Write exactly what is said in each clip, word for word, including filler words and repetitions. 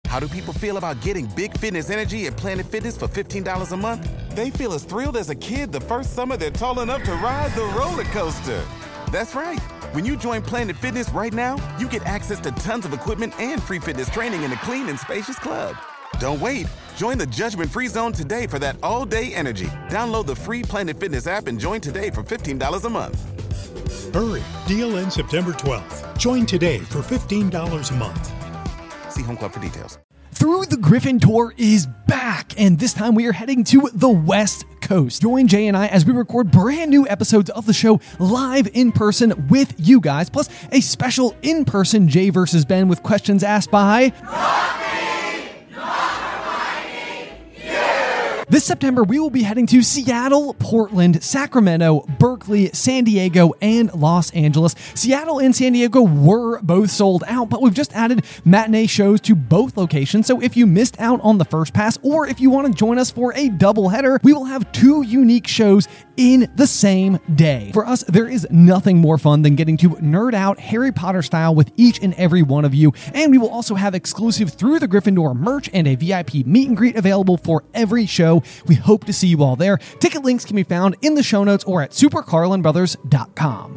How do people feel about getting big fitness energy at Planet Fitness for fifteen dollars a month? They feel as thrilled as a kid the first summer they're tall enough to ride the roller coaster. That's right. When you join Planet Fitness right now, you get access to tons of equipment and free fitness training in a clean and spacious club. Don't wait. Join the judgment-free zone today for that all-day energy. Download the free Planet Fitness app and join today for fifteen dollars a month. Hurry. Deal ends September twelfth. Join today for fifteen dollars a month. See Home Club for details. Through the Griffin Tour is back, and this time we are heading to the West Coast. Join Jay and I as we record brand new episodes of the show live in person with you guys, plus a special in-person Jay versus Ben with questions asked by... This September, we will be heading to Seattle, Portland, Sacramento, Berkeley, San Diego, and Los Angeles. Seattle and San Diego were both sold out, but we've just added matinee shows to both locations. So if you missed out on the first pass, or if you want to join us for a doubleheader, we will have two unique shows in the same day. For us, there is nothing more fun than getting to nerd out Harry Potter style with each and every one of you. And we will also have exclusive Through the Gryffindor merch and a V I P meet and greet available for every show. We hope to see you all there. Ticket links can be found in the show notes or at super carlin brothers dot com.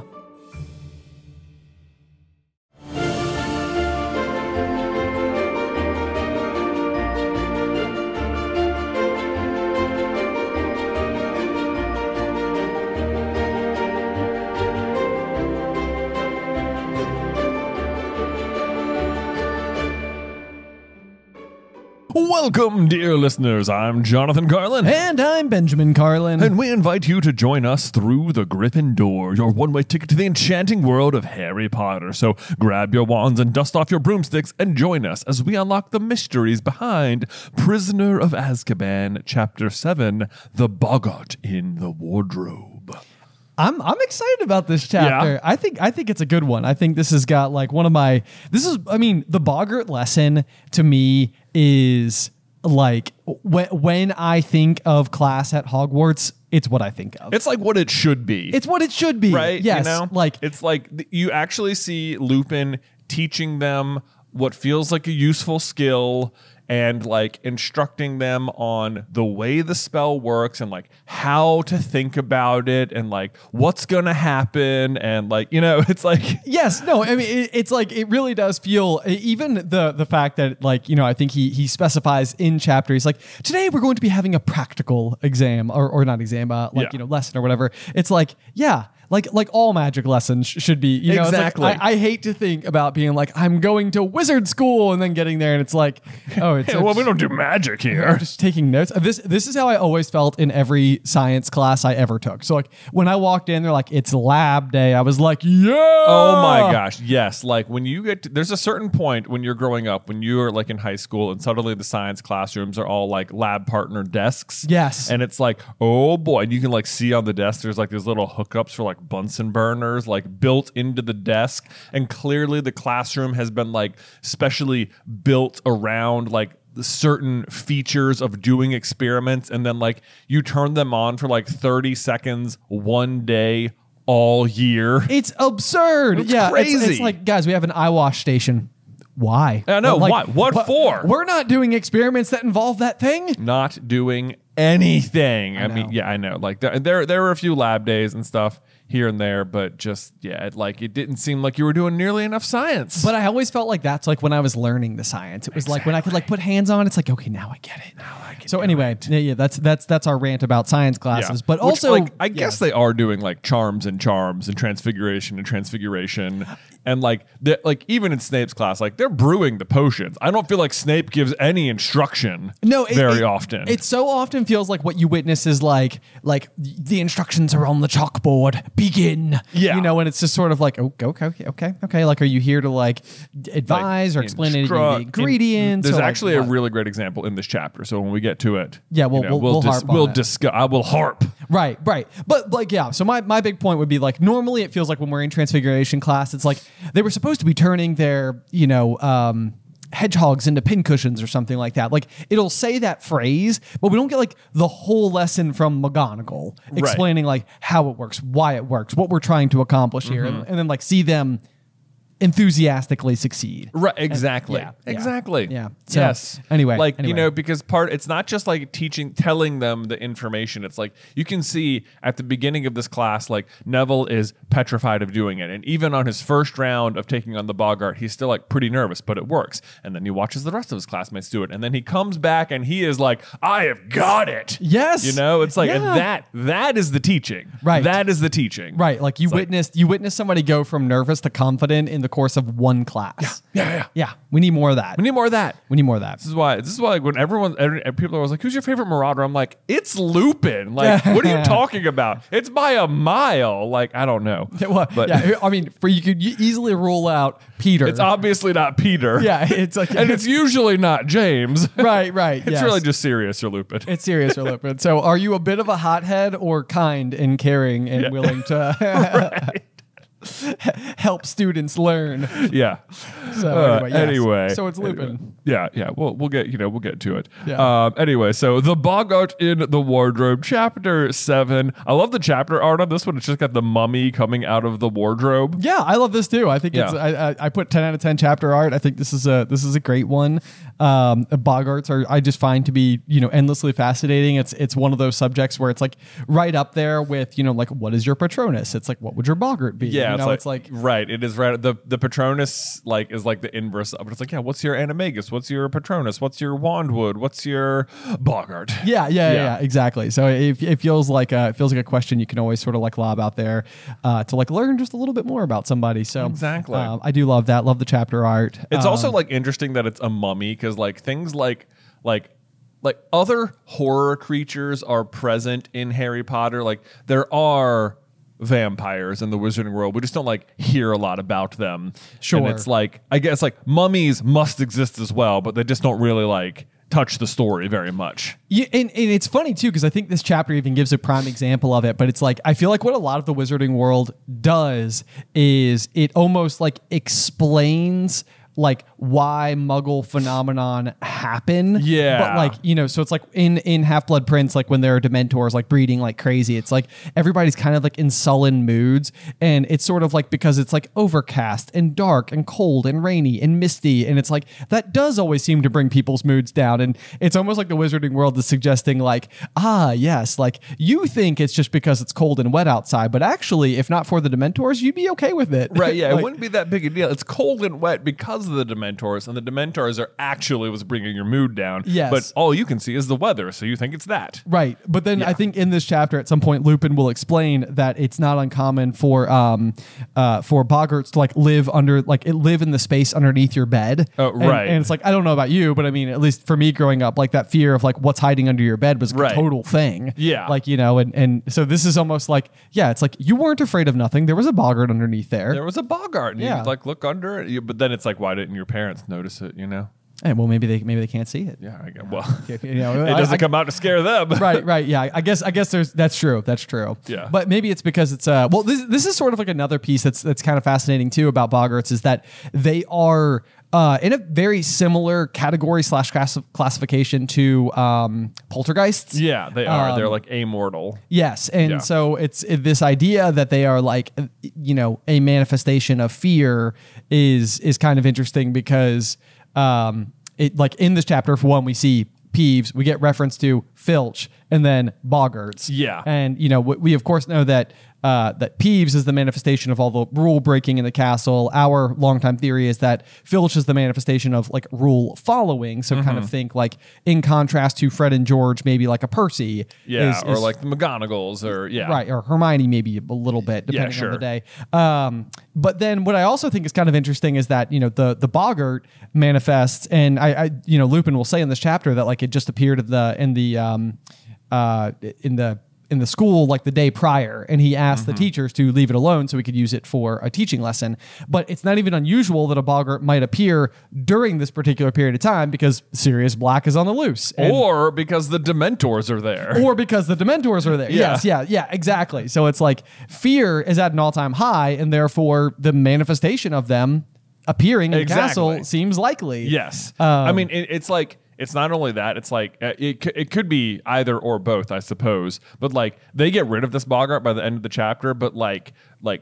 Welcome, dear listeners. I'm Jonathan Carlin. And I'm Benjamin Carlin. And we invite you to join us through the Griffin Door, your one-way ticket to the enchanting world of Harry Potter. So grab your wands and dust off your broomsticks and join us as we unlock the mysteries behind Prisoner of Azkaban, Chapter seven, The Boggart in the Wardrobe. I'm I'm excited about this chapter. Yeah. I think I think it's a good one. I think this has got like one of my this is I mean the Boggart lesson to me is like when when I think of class at Hogwarts, it's what I think of. It's like what it should be. It's what it should be. Right? Yes. You know? Like it's like th- you actually see Lupin teaching them what feels like a useful skill and like instructing them on the way the spell works and like how to think about it and like what's going to happen. And like, you know, it's like, yes, no, I mean, it, it's like, it really does feel even the, the fact that like, you know, I think he, he specifies in chapter, he's like, today we're going to be having a practical exam or, or not exam, uh, like, yeah. you know, lesson or whatever. It's like, yeah. Like like all magic lessons sh- should be, you know, exactly. It's like, I, I hate to think about being like, I'm going to wizard school and then getting there and it's like, oh, it's hey, well, we don't do magic here. I'm just taking notes. This this is how I always felt in every science class I ever took. So like when I walked in, they're like, it's lab day. I was like, yeah. Oh my gosh. Yes. Like when you get to, there's a certain point when you're growing up, when you're like in high school and suddenly the science classrooms are all like lab partner desks. Yes. And it's like, oh boy. And you can like see on the desk, there's like these little hookups for like Bunsen burners like built into the desk. And clearly the classroom has been like specially built around like certain features of doing experiments. And then like you turn them on for like thirty seconds one day all year. It's absurd. It's yeah, crazy. It's, it's like, guys, we have an eye wash station. Why? I know. Like, why? What but for? We're not doing experiments that involve that thing. Not doing anything. I, I mean, know. yeah, I know. Like there, there, there were a few lab days and stuff here and there, but just yeah, it, like it didn't seem like you were doing nearly enough science. But I always felt like that's like when I was learning the science. It was like when I could like put hands on. It's like, okay, now I get it. Now I get it. So anyway, yeah, yeah, that's that's that's our rant about science classes. Yeah. But Which, also, like, I yeah. guess they are doing like charms and charms and transfiguration and transfiguration, and like the, like even in Snape's class, like they're brewing the potions. I don't feel like Snape gives any instruction. No, it, very it, often. It so often feels like what you witness is like like the instructions are on the chalkboard. Begin. Yeah. You know, and it's just sort of like, oh, okay, okay, okay, okay. Like, are you here to like advise Like, or explain any of instruct- the ingredients? There's or, like, actually what? a really great example in this chapter. So when we get to it, Yeah, we'll- you know, we'll- we'll dis- harp on we'll it. discuss. I will harp. Right, right. But like, yeah. So my, my big point would be like, normally it feels like when we're in transfiguration class, it's like they were supposed to be turning their, you know, um, hedgehogs into pincushions or something like that. Like it'll say that phrase, but we don't get like the whole lesson from McGonagall explaining like how it works, why it works, what we're trying to accomplish here, Mm-hmm. and, and then like see them enthusiastically succeed. Right, exactly. And, yeah, exactly. Yeah. So, yes. Anyway, like anyway. you know, because part it's not just like teaching, telling them the information. It's like you can see at the beginning of this class, like Neville is petrified of doing it, and even on his first round of taking on the Boggart, he's still like pretty nervous, but it works. And then he watches the rest of his classmates do it, and then he comes back and he is like, "I have got it." Yes. You know, it's like Yeah. and that that is the teaching. Right. That is the teaching. Right, like you It's like- witnessed you witnessed somebody go from nervous to confident in the course of one class. Yeah, yeah. Yeah, we need more of that. We need more of that. We need more of that. This is why. This is why. Like, when everyone, every, people are always like, "Who's your favorite Marauder?" I'm like, "It's Lupin." Like, what are you talking about? It's by a mile. Like, I don't know. Well, but yeah, I mean, for you could e- easily rule out Peter. it's obviously not Peter. Yeah, it's like and it's usually not James. right, right. It's yes. really just Sirius or Lupin. It's serious or Lupin. So, are you a bit of a hothead or kind and caring and Yeah. willing to help students learn? yeah. So Uh, anyway, yes. anyway. so it's Lupin. Yeah, yeah. We'll we'll get you know we'll get to it. Yeah. Um. Anyway, so the Boggart in the Wardrobe, chapter seven. I love the chapter art on this one. It's just got the mummy coming out of the wardrobe. Yeah, I love this too. I think it's Yeah. I, I, I put ten out of ten chapter art. I think this is a this is a great one. Um, Boggarts are I just find to be you know endlessly fascinating. It's it's one of those subjects where it's like right up there with you know like what is your Patronus? It's like what would your Boggart be? Yeah, you know, it's like, right. It is right. The the Patronus like is like the inverse of it. It's like yeah, what's your Animagus? What's your Patronus? What's your Wandwood? What's your Boggart? Yeah, yeah, yeah, Yeah. yeah, exactly. So it, it feels like a, it feels like a question you can always sort of like lob out there uh, to like learn just a little bit more about somebody. So Exactly. um, I do love that. Love the chapter art. It's Um, also like interesting that it's a mummy because like things like like like other horror creatures are present in Harry Potter. Like there are vampires in the Wizarding world. We just don't like hear a lot about them. Sure. And it's like I guess like mummies must exist as well, but they just don't really like touch the story very much. Yeah, and, and it's funny too because I think this chapter even gives a prime example of it. But it's like I feel like what a lot of the Wizarding world does is it almost like explains like why Muggle phenomenon happen. Yeah. But like, you know, so it's like in, in Half-Blood Prince, like when there are Dementors like breeding like crazy, it's like everybody's kind of like in sullen moods. And it's sort of like because it's like overcast and dark and cold and rainy and misty. And it's like that does always seem to bring people's moods down. And it's almost like the Wizarding world is suggesting like, ah, yes, like you think it's just because it's cold and wet outside. But actually, if not for the Dementors, you'd be okay with it. Right, yeah, Like- it wouldn't be that big a deal. It's cold and wet because of the Dementors, and the Dementors are actually what's bringing your mood down. Yes. But all you can see is the weather, so you think it's that. Right. But then Yeah. I think in this chapter at some point Lupin will explain that it's not uncommon for um uh for Boggarts to like live under like it live in the space underneath your bed. Oh, And- right. And it's like I don't know about you, but I mean at least for me growing up, like that fear of like what's hiding under your bed was a Right. total thing. Yeah. Like, you know, and and so this is almost like, yeah, it's like you weren't afraid of nothing. There was a Boggart underneath there. There was a Boggart, and Yeah. you like look under it, you- but then it's like, why didn't your parents notice it? You know? And well maybe they maybe they can't see it. Yeah, I guess. Well, If, you know, it I- doesn't I- come out to scare them. right, right, yeah. I guess, I guess there's that's true. That's true. Yeah. But maybe it's because it's uh. Well, this this is sort of like another piece that's that's kind of fascinating too about Boggarts is that they are uh in a very similar category slash class- classification to um poltergeists. Yeah, they are. Um, They're like immortal. Yes, and Yeah. so it's it, this idea that they are like uh, you know a manifestation of fear is is kind of interesting because um it like in this chapter for one we see Peeves, we get reference to Filch, and then Boggarts. Yeah. And, you know, we, we of course know that uh, that Peeves is the manifestation of all the rule breaking in the castle. Our longtime theory is that Filch is the manifestation of like rule following. So Mm-hmm. kind of think like in contrast to Fred and George, maybe like a Percy. Yeah, is- or is- like the McGonagalls, or yeah, Right, or Hermione maybe a little bit, depending sure. on the day. Um, but then what I also think is kind of interesting is that, you know, the the Boggart manifests, and I, I you know, Lupin will say in this chapter that like it just appeared in the in the um uh in the in the school like the day prior, and he asked Mm-hmm. the teachers to leave it alone so we could use it for a teaching lesson. But it's not even unusual that a Boggart might appear during this particular period of time because Sirius Black is on the loose. And- or because the Dementors are there. or because the Dementors are there. Yeah. Yes, yeah, yeah, exactly. So it's like fear is at an all-time high, and therefore the manifestation of them appearing in the Exactly. castle seems likely. Yes. Um, I mean, it, it's like, it's not only that, it's like, uh, it, c- it could be either or both, I suppose. But like, they get rid of this Boggart by the end of the chapter, but like, like,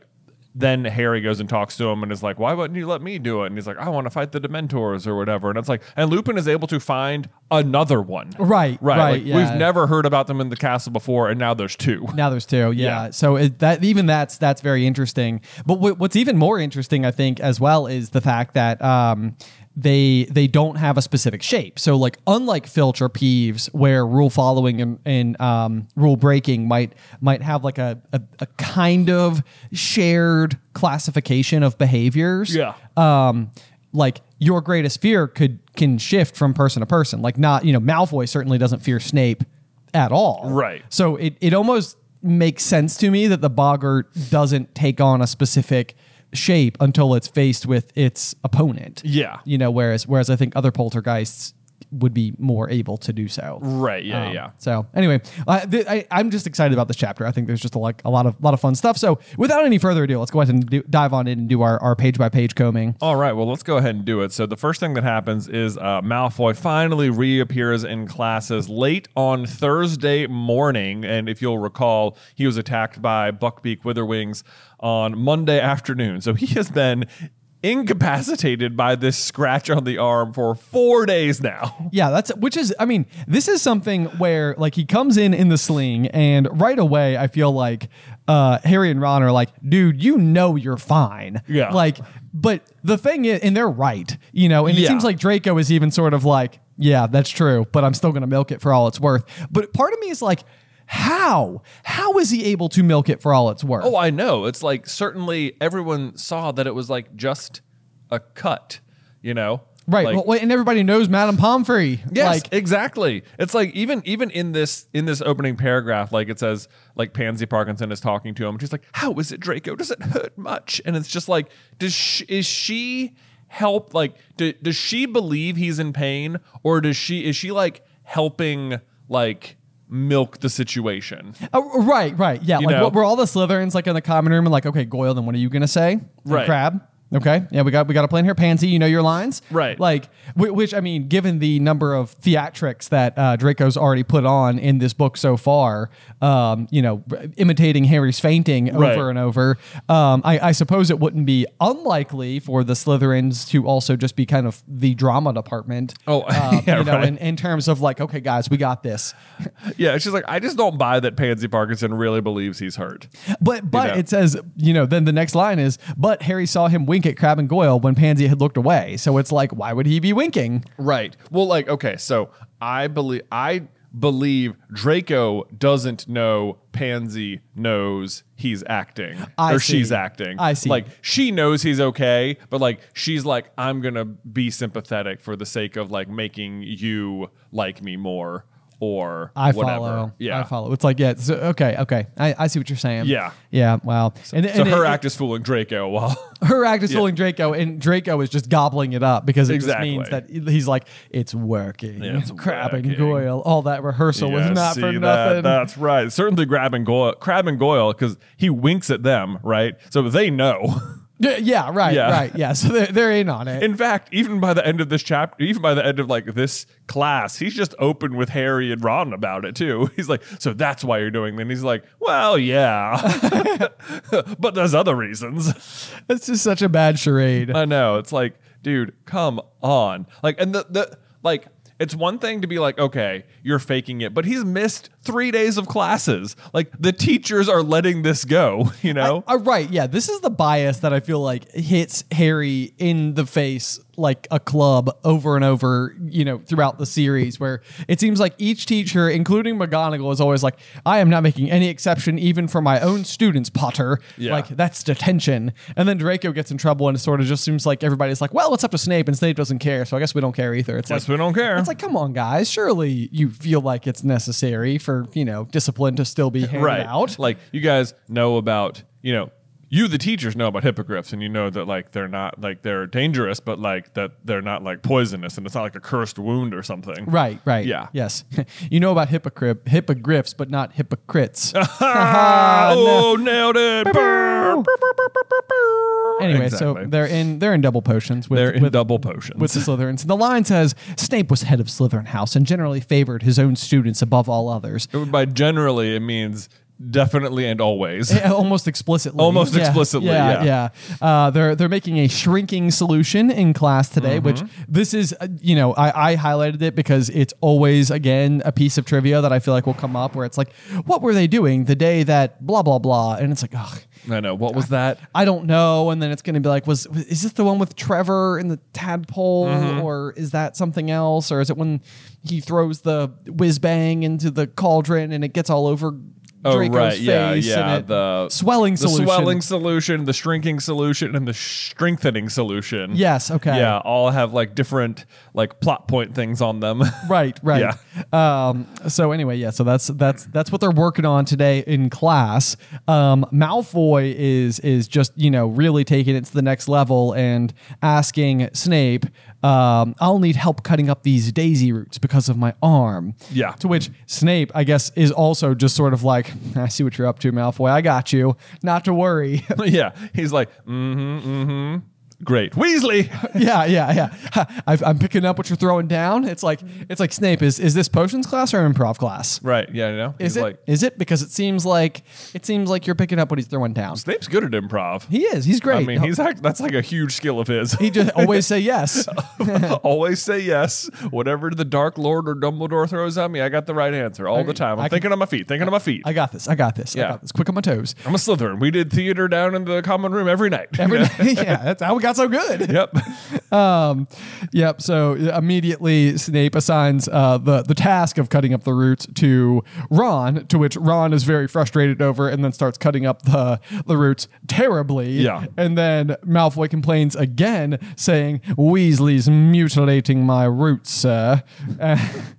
then Harry goes and talks to him and is like, why wouldn't you let me do it? And he's like, I want to fight the Dementors or whatever. And it's like, and Lupin is able to find another one. Right, Right. right, Like, yeah. We've never heard about them in the castle before, and now there's two. Now there's two, yeah. Yeah. So it, that even that's that's very interesting. But w- what's even more interesting, I think, as well, is the fact that um, they they don't have a specific shape. So like unlike Filch or Peeves, where rule following and, and um, rule breaking might might have like a, a a kind of shared classification of behaviors. Yeah. Um, like your greatest fear could can shift from person to person. Like not, you know, Malfoy certainly doesn't fear Snape at all. Right. So it, it almost makes sense to me that the boggart doesn't take on a specific shape until it's faced with its opponent. Yeah. You know, whereas whereas I think other poltergeists would be more able to do so. Right. Yeah. Um, yeah. So anyway, uh, th- I, I'm just excited about this chapter. I think there's just a, like a lot of lot of fun stuff. So without any further ado, let's go ahead and do, dive on in and do our, our page by page combing. All right, well, let's go ahead and do it. So the first thing that happens is uh, Malfoy finally reappears in classes late on Thursday morning. And if you'll recall, he was attacked by Buckbeak Witherwings on Monday afternoon. So he has been incapacitated by this scratch on the arm for four days now. Yeah, that's which is, I mean, this is something where like he comes in in the sling and right away I feel like uh, Harry and Ron are like, dude, you know you're fine. Yeah. Like, but the thing is, and they're right, you know, and it Yeah. seems like Draco is even sort of like, yeah, that's true, but I'm still going to milk it for all it's worth. But part of me is like, how? How is he able to milk it for all it's worth? Oh, I know. It's like certainly everyone saw that it was like just a cut, you know? right. Like, Well, wait, and everybody knows Madame Pomfrey. Yes, Like, exactly. It's like even even in this in this opening paragraph, like it says, like Pansy Parkinson is talking to him, and she's like, "How is it, Draco? Does it hurt much?" And it's just like, does she, is she help? Like, do, does she believe he's in pain, or does she is she like helping like milk the situation? Uh, right, right. Yeah. You like, know? what, were all the Slytherins like in the common room and like, okay, Goyle, then what are you going to say? And Right. Crab. Okay. Yeah, we got we got a plan here. Pansy, you know your lines. Right. Like, wh- which, I mean, given the number of theatrics that uh, Draco's already put on in this book so far, um, you know, r- imitating Harry's fainting Right. over and over, um, I, I suppose it wouldn't be unlikely for the Slytherins to also just be kind of the drama department. Oh, uh, yeah, you know, right. in, in terms of like, okay, guys, we got this. Yeah, she's like, I just don't buy that Pansy Parkinson really believes he's hurt. But but know? it says, you know, then the next line is, but Harry saw him wink at Crabbe and Goyle when Pansy had looked away. So it's like, why would he be winking? Right. Well, like, okay, so I believe I believe Draco doesn't know Pansy knows he's acting I or see. she's acting. I see. Like she knows he's okay, but like she's like, I'm gonna be sympathetic for the sake of like making you like me more or I whatever. follow. Yeah. I follow. It's like, yeah, so, okay, okay. I, I see what you're saying. Yeah. Yeah, wow. And, So and her it- act is fooling Draco while her act is fooling Draco, and Draco is just gobbling it up because it Exactly. just means that he's like, it's working. Yeah, it's Crabbe and working. Goyle. All that rehearsal was Yeah, not see for that? nothing. That's right. Certainly Crab and Goyle, Crab and Goyle, because he winks at them, right? So they know. Yeah, yeah, right, Yeah. right. Yeah, so they're, they're in on it. In fact, even by the end of this chapter, even by the end of like this class, he's just open with Harry and Ron about it too. He's like, so that's why you're doing that. And he's like, well, yeah, but there's other reasons. It's just such a bad charade. I know. It's like, dude, come on. Like, and the, the, like, it's one thing to be like, okay, you're faking it, but he's missed three days of classes. Like the teachers are letting this go, you know? Uh, right, yeah. This is the bias that I feel like hits Harry in the face like a club over and over, you know, throughout the series, where it seems like each teacher, including McGonagall, is always like, I am not making any exception even for my own students, Potter. Yeah. Like, that's detention. And then Draco gets in trouble, and it sort of just seems like everybody's like, well, it's up to Snape, and Snape doesn't care, so I guess we don't care either. It's Guess like, we don't care. It's like, come on, guys. Surely you feel like it's necessary for, you know, discipline to still be handed right. out. Like you guys know about, you know, you the teachers know about hippogriffs, and you know that like they're not like they're dangerous, but like that they're not like poisonous, and it's not like a cursed wound or something. Right, right. Yeah. Yes. You know about hypocrite, hippogriffs, but not hypocrites. Ah, oh, nailed it. Anyway, Exactly. so they're in they're in double potions with, They're in with, double potions. with the Slytherins. And the line says Snape was head of Slytherin House and generally favored his own students above all others. By generally, it means Definitely and always. Eh, almost explicitly. Almost Yeah, explicitly, Yeah, yeah. yeah. Uh, they're they're making a shrinking solution in class today, Mm-hmm. which this is, uh, you know, I, I highlighted it because it's always, again, a piece of trivia that I feel like will come up where it's like, what were they doing the day that blah, blah, blah? And it's like, ugh. I know. What was that? I don't know. And then it's going to be like, was, was is this the one with Trevor and the tadpole, Mm-hmm. or is that something else, or is it when he throws the whiz bang into the cauldron and it gets all over Oh, Draco's right. Yeah, face? yeah. And it, the swelling the solution. swelling solution, the shrinking solution, and the strengthening solution. Yes. Okay. Yeah, all have like different like plot point things on them. Right. Right. Um. So anyway, yeah. So that's that's that's what they're working on today in class. Um. Malfoy is is just you know really taking it to the next level and asking Snape, um, "I'll need help cutting up these daisy roots because of my arm." Yeah. To which Snape, I guess, is also just sort of like, "I see what you're up to, Malfoy. I got you. Not to worry." Yeah, he's like, mm-hmm, mm-hmm. Great, Weasley. yeah, yeah, yeah. I've, I'm picking up what you're throwing down. It's like it's like Snape. Is is this potions class or improv class? Right. Yeah. You know. Is He's it? like, Is it? Because it seems like it seems like you're picking up what he's throwing down. Snape's good at improv. He is. He's great. I mean, he's act- that's like a huge skill of his. he just always say yes. Always say yes. Whatever the Dark Lord or Dumbledore throws at me, I got the right answer all the time. I'm I can- thinking on my feet. Thinking on my feet. I got this. I got this. I Yeah. got this. Quick on my toes. I'm a Slytherin. We did theater down in the common room every night. Every yeah, that's how we got so good. Yep. Um, yep. So immediately Snape assigns uh, the the task of cutting up the roots to Ron, to which Ron is very frustrated over, and then starts cutting up the the roots terribly. Yeah. And then Malfoy complains again, saying, "Weasley's mutilating my roots, sir." Uh,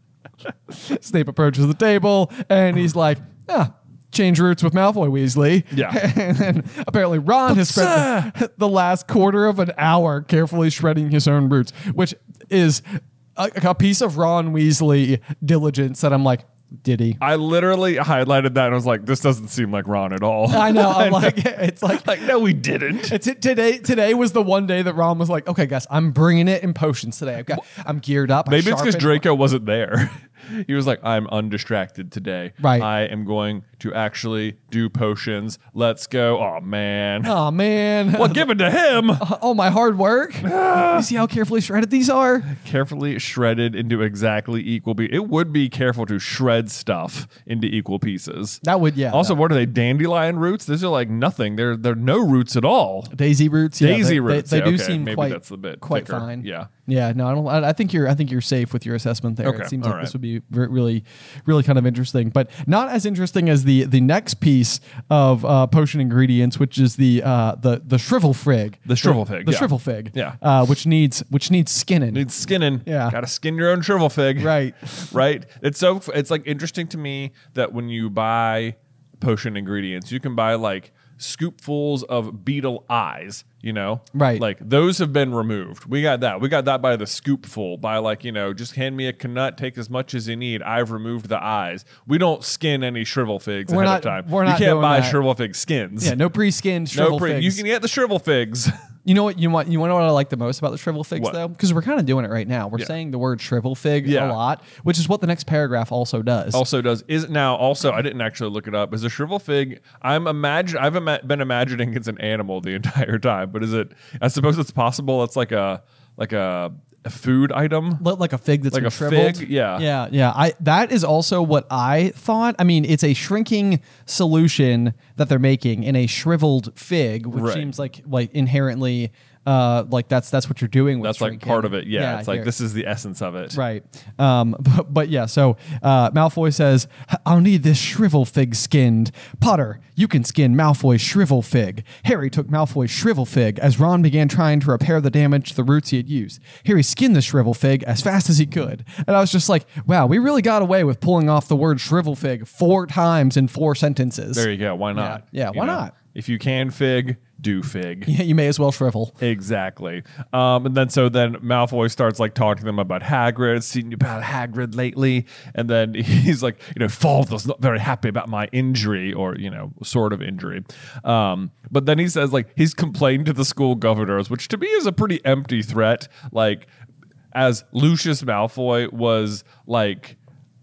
Snape approaches the table and he's like, "Ah." Change roots with Malfoy, Weasley. Yeah. And then apparently Ron has spent the, the last quarter of an hour carefully shredding his own roots, which is a, a piece of Ron Weasley diligence that I'm like, did he? I literally highlighted that and I was like, this doesn't seem like Ron at all. I know. I'm like, it's like, like, no, we didn't. it's it, today. Today was the one day that Ron was like, okay, guys, I'm bringing it in potions today. I've got, I'm geared up. I Maybe it's because sharpened- Draco wasn't there. He was like, I'm undistracted today. Right. I am going to actually do potions. Let's go. Oh, man. Oh man. Well, give it to him. Oh, my hard work. You see how carefully shredded these are? Carefully shredded into exactly equal pieces. It would be careful to shred stuff into equal pieces. That would, yeah. Also, that- what are they? Dandelion roots? These are like nothing. They're they're no roots at all. Daisy roots. Yeah, Daisy they, roots. They, they Yeah, do okay. seem Maybe quite, that's a bit quite thicker. fine. Yeah. Yeah. No, I don't. I, I think you're. I think you're safe with your assessment there. Okay, It seems all like this right. would be re- really, really kind of interesting, but not as interesting as the the next piece of uh, potion ingredients, which is the uh, the the shrivel fig. The shrivel fig, The yeah. shrivel fig. Yeah. Uh, which needs which needs skinning. Needs skinning. Yeah. Got to skin your own shrivel fig. Right. Right. It's so it's like interesting to me that when you buy potion ingredients, you can buy like scoopfuls of beetle eyes, you know? Right. Like those have been removed. We got that. We got that by the scoopful, by like, you know, just hand me a canut, take as much as you need. I've removed the eyes. We don't skin any shrivel figs We're ahead not- of time. we're you not can't doing buy that. shrivel fig skins. Yeah. No pre-skinned shrivel no pre- figs. You can get the shrivel figs. You know what you want? You want to know what I like the most about the shrivel figs, What? though, because we're kind of doing it right now. We're Yeah. saying the word shrivel fig Yeah. a lot, which is what the next paragraph also does. Also does is now also I didn't actually look it up. Is a shrivel fig? I'm imagine I've ima- been imagining it's an animal the entire time, but is it? I suppose it's possible. It's like a like a, a food item. Li- like a fig that's Like been a shriveled. fig? Yeah. yeah, yeah. I that is also what I thought. I mean, it's a shrinking solution that they're making in a shriveled fig, which Right. seems like like inherently uh like that's that's what you're doing with That's like shrinking. part of it. Yeah, it's like here. this is the essence of it. Right. Um, but, but yeah, so uh, Malfoy says, I'll need this shrivel fig skinned. Potter, you can skin Malfoy's shrivel fig. Harry took Malfoy's shrivel fig as Ron began trying to repair the damage to the roots he had used. Harry skinned the shrivel fig as fast as he could. And I was just like, wow, we really got away with pulling off the word shrivel fig four times in four sentences. There you go. Why not? Yeah, You why not? If you can fig, do fig. Yeah, you may as well shrivel. Exactly. Um, and then so then Malfoy starts like talking to them about Hagrid, seen you about Hagrid lately. And then he's like, you know, father's not very happy about my injury or, you know, sort of injury. Um, but then he says like he's complained to the school governors, which to me is a pretty empty threat. Like as Lucius Malfoy was like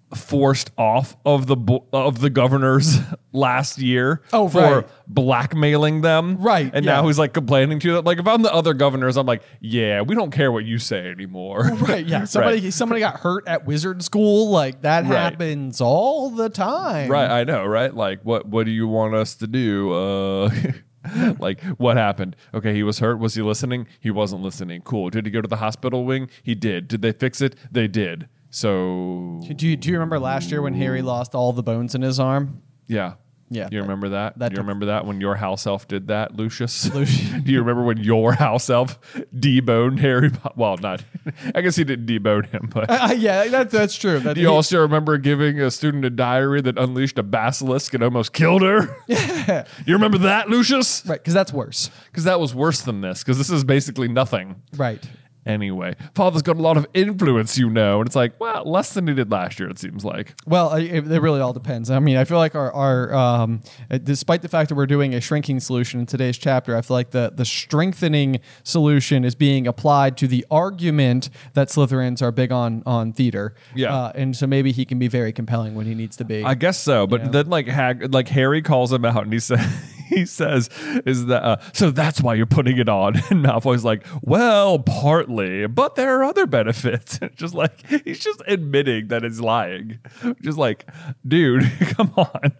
forced off of the bo- of the governors last year Oh, for right. blackmailing them. Right, And yeah. now he's like complaining to them. Like if I'm the other governors, I'm like, yeah, we don't care what you say anymore. Right, yeah. Somebody Right. somebody got hurt at wizard school. Like that Right. happens all the time. Right, I know, right? Like, what what do you want us to do? Uh, like, what happened? Okay, he was hurt. Was he listening? He wasn't listening. Cool. Did he go to the hospital wing? He did. Did they fix it? They did. So, Do you, do you remember last year when Harry lost all the bones in his arm? yeah. Yeah. You remember that? that do you took- remember that when your house elf did that, Lucius? Lucius. Do you remember when your house elf deboned Harry? Po- Well, not. I guess he didn't debone him, but. Uh, yeah, that, that's true. That Do you also remember giving a student a diary that unleashed a basilisk and almost killed her? Yeah. You remember that, Lucius? right, because that's worse. Because that was worse than this, because this is basically nothing. Right. Anyway, Father's got a lot of influence, you know, and it's like, well, less than he did last year, it seems like. Well, it, it really all depends. I mean, I feel like our, our um, uh, despite the fact that we're doing a shrinking solution in today's chapter, I feel like the, the strengthening solution is being applied to the argument that Slytherins are big on on theater. Yeah. Uh, and so maybe he can be very compelling when he needs to be. I guess so, but Yeah. then like Hag- like Harry calls him out, and he says, he says, "Is that uh, so? That's why you're putting it on?" And Malfoy's like, "Well, partly, but there are other benefits." Just like he's just admitting that it's lying. Just like, dude, come on.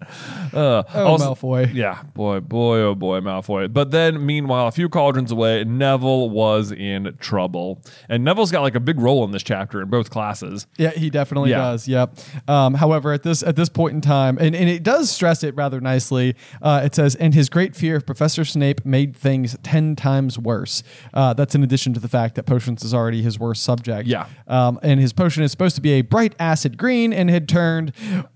Uh, Oh, Malfoy. Yeah, boy, boy, oh boy, Malfoy. But then, meanwhile, a few cauldrons away, Neville was in trouble. And Neville's got like a big role in this chapter in both classes. Yeah, he definitely Yeah. does. Yep. Um, however, at this at this point in time, and, and it does stress it rather nicely. Uh, it says, "And his great fear of Professor Snape made things ten times worse." Uh, that's in addition to the fact that potions is already his worst subject. Yeah. Um, and his potion is supposed to be a bright acid green and had turned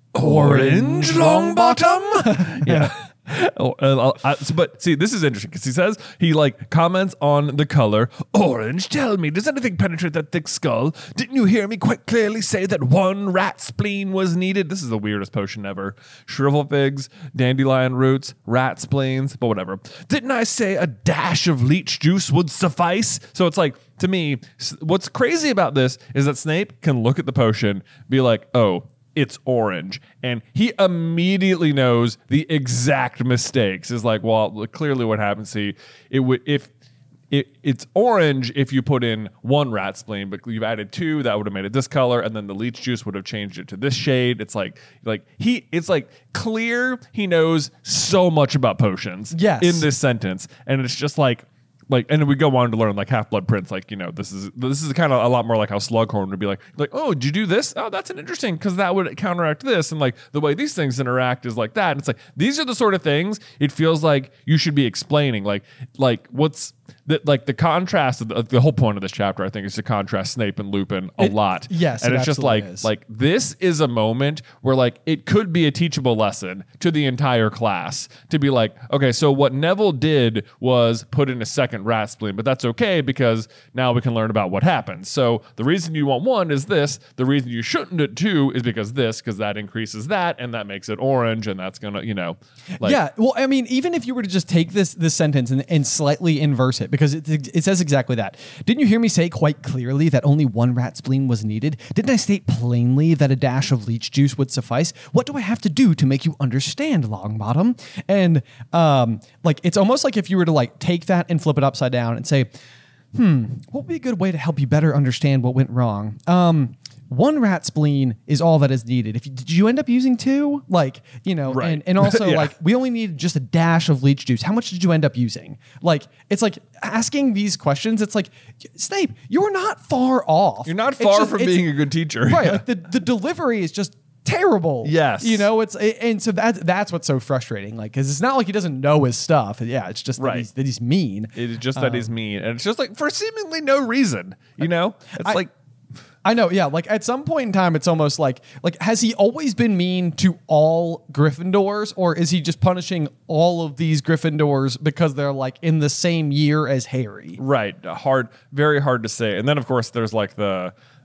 Orange Longbottom? Yeah. Oh, uh, I, so- but see, this is interesting because he says he like comments on the color orange. Tell me, does anything penetrate that thick skull? Didn't you hear me quite clearly say that one rat spleen was needed? This is the weirdest potion ever. Shrivel figs, dandelion roots, rat spleens, but whatever. Didn't I say a dash of leech juice would suffice? So it's like, to me, s- what's crazy about this is that Snape can look at the potion, be like, oh, it's orange, and he immediately knows the exact mistakes. Is like, well, clearly what happens. See, it would if it, it's orange if you put in one rat spleen, but you've added two, that would have made it this color, and then the leech juice would have changed it to this shade. It's like, like he, it's like clear. He knows so much about potions. Yes. In this sentence, and it's just like. Like, and we go on to learn like Half-Blood Prince, like, you know, this is this is kind of a lot more like how Slughorn would be like, like, oh, did you do this? Oh, that's an interesting, because that would counteract this, and like the way these things interact is like that. And it's like these are the sort of things it feels like you should be explaining, like, like what's the, like the contrast of the, the whole point of this chapter, I think, is to contrast Snape and Lupin a It- lot. yes, and it it's just absolutely like is. like this is a moment where like it could be a teachable lesson to the entire class to be like, okay, so what Neville did was put in a second rat spleen, but that's okay because now we can learn about what happens. So the reason you want one is this. The reason you shouldn't do two is because this, because that increases that, and that makes it orange, and that's gonna, you know, like, yeah, well, I mean, even if you were to just take this this sentence and, and slightly inverse it, because it, it says exactly that. Didn't you hear me say quite clearly that only one rat spleen was needed? Didn't I state plainly that a dash of leech juice would suffice? What do I have to do to make you understand, Longbottom? And um, like, it's almost like if you were to like take that and flip it upside down and say, hmm, what would be a good way to help you better understand what went wrong? Um, one rat spleen is all that is needed. If you, did you end up using two? Like, you know, Right. and, and also Yeah. like we only needed just a dash of leech juice. How much did you end up using? Like, it's like asking these questions. It's like, Snape, you're not far off. you're not It's far just- from it's- being a good teacher. right. Like the, the delivery is just terrible. Yes. You know, it's, and so that's, that's what's so frustrating. Like, cause it's not like he doesn't know his stuff. Yeah. It's just that, Right. he's, that he's mean. It is just that he's mean, and it's just like for seemingly no reason, you know. It's I- like. I know, yeah. Like at some point in time, it's almost like like has he always been mean to all Gryffindors, or is he just punishing all of these Gryffindors because they're like in the same year as Harry? Right. Hard, very hard to say. And then, of course, there's like the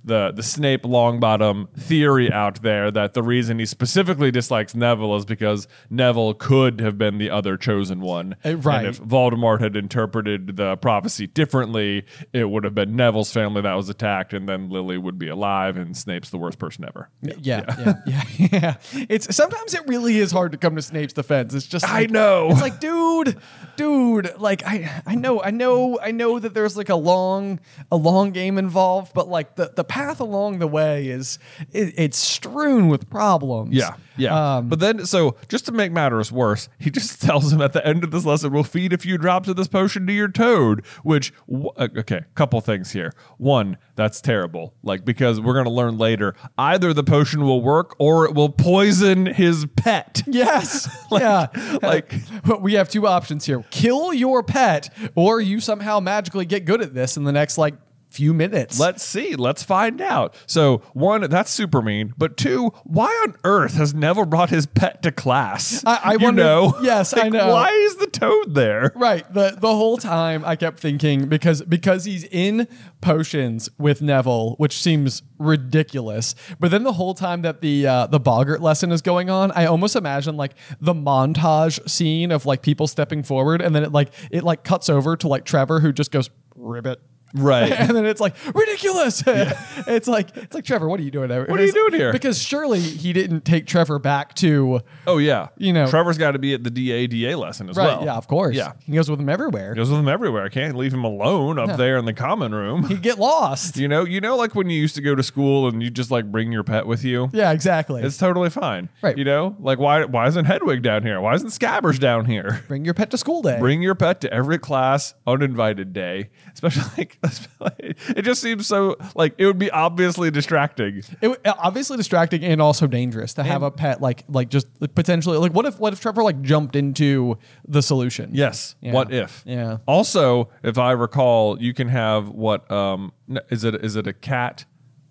the the Snape Longbottom theory out there that the reason he specifically dislikes Neville is because Neville could have been the other chosen one. Uh, right. And if Voldemort had interpreted the prophecy differently, it would have been Neville's family that was attacked, and then Lily would be alive, and Snape's the worst person ever. Yeah, yeah, yeah, yeah. yeah. It's sometimes it really is hard to come to Snape's defense. It's just like, I know. It's like, dude, dude, like I, I know, I know, I know that there's like a long, a long game involved, but like the, the path along the way is it, it's strewn with problems. Yeah, yeah. Um, but then, so just to make matters worse, he just tells him at the end of this lesson, we'll feed a few drops of this potion to your toad, which, w- okay, couple things here. One, that's terrible. Like, because we're going to learn later, either the potion will work or it will poison his pet. Yes. Like- yeah. like- But we have two options here. Kill your pet, or you somehow magically get good at this in the next like few minutes. Let's see. Let's find out. So, one, that's super mean. But two, why on earth has Neville brought his pet to class? I, I you wonder, know? Yes, I Like, know. Why is the toad there? Right. The the whole time I kept thinking because because he's in potions with Neville, which seems ridiculous. But then the whole time that the uh, the Boggart lesson is going on, I almost imagine like the montage scene of like people stepping forward, and then it like it like cuts over to like Trevor, who just goes ribbit. Right. And then it's like ridiculous. It's like it's like Trevor, what are you doing there? What are you doing here? Because surely he didn't take Trevor back to Oh, yeah. You know- Trevor's got to be at the D A D A lesson as right. well. Yeah, of course. Yeah. He goes with him everywhere. Goes with him everywhere. I can't leave him alone up there in the common room. He'd get lost. You know, you know, like when you used to go to school and you just like bring your pet with you. Yeah, exactly. It's totally fine. Right. You know, like why why isn't Hedwig down here? Why isn't Scabbers down here? Bring your pet to school day. Bring your pet to every class, uninvited day. Especially like, it just seems so like it would be obviously distracting. It w- obviously distracting and also dangerous to have And- a pet like like just potentially like what if what if Trevor like jumped into the solution? Yes. Yeah. What if? Yeah. Also, if I recall, you can have what um n- is it is it a cat?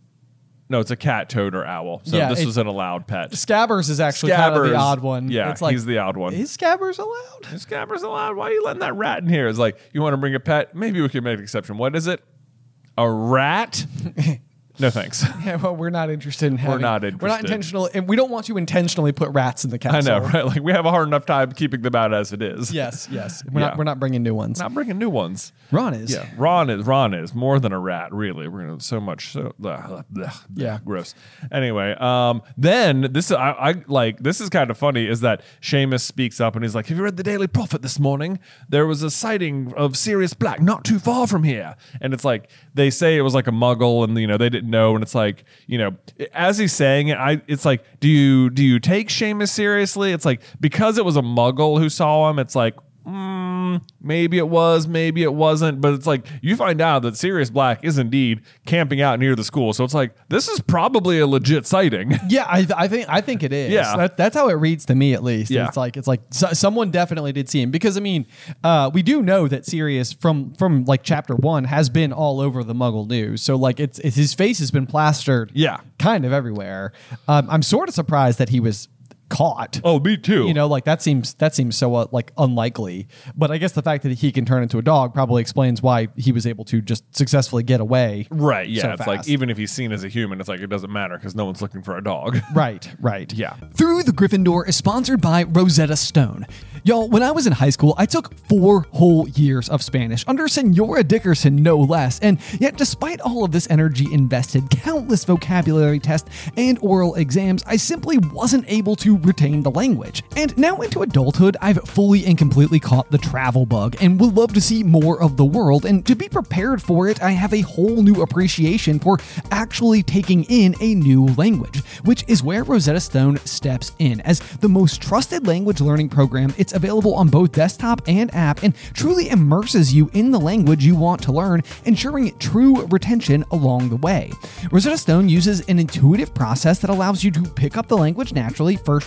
No, it's a cat, toad, or owl. So Yeah, this it- was an allowed pet. Scabbers is actually kind of the Scabbers- odd one. yeah, it's like, he's the odd one. Is Scabbers allowed? Is Scabbers allowed? Why are you letting that rat in here? It's like, you want to bring a pet? Maybe we can make an exception. What is it? A rat? No thanks. Yeah, well, we're not interested in having. not We're not interested. intentional, and we don't want to intentionally put rats in the I castle. know, right? Like we have a hard enough time keeping them out as it is. Yes, yes. We're Yeah. not. We're not bringing new ones. Not bringing new ones. Ron is. Yeah, Ron is Ron is more than a rat, really. We're gonna so much so blah, blah, Yeah. gross. Anyway, um, then this I, I like this is kind of funny is that Seamus speaks up and he's like, "Have you read the Daily Prophet this morning? There was a sighting of Sirius Black not too far from here." And it's like they say it was like a Muggle, and you know they didn't know, and it's like you know as he's saying it, I it's like do you do you take Seamus seriously? It's like because it was a Muggle who saw him, it's like. Mm, maybe it was, maybe it wasn't, but it's like you find out that Sirius Black is indeed camping out near the school. So it's like this is probably a legit sighting. Yeah, I, I think I think it is. Yeah. that, that's how it reads to me at least. Yeah. It's like it's like so, someone definitely did see him because I mean, uh, we do know that Sirius from from like chapter one has been all over the Muggle news. So like it's, it's his face has been plastered. Yeah. kind of everywhere. Um, I'm sort of surprised that he was caught. Oh, me too. You know, like that seems that seems so uh, like unlikely. But I guess the fact that he can turn into a dog probably explains why he was able to just successfully get away. right? Yeah, so it's like fast. even if he's seen as a human, it's like it doesn't matter because no one's looking for a dog. Right, right. Yeah. Through the Gryffindor is sponsored by Rosetta Stone. Y'all, when I was in high school, I took four whole years of Spanish under Senora Dickerson, no less. And yet, despite all of this energy invested, countless vocabulary tests, and oral exams, I simply wasn't able to retain the language. And now into adulthood, I've fully and completely caught the travel bug and would love to see more of the world. And to be prepared for it, I have a whole new appreciation for actually taking in a new language, which is where Rosetta Stone steps in. As the most trusted language learning program, it's available on both desktop and app and truly immerses you in the language you want to learn, ensuring true retention along the way. Rosetta Stone uses an intuitive process that allows you to pick up the language naturally, first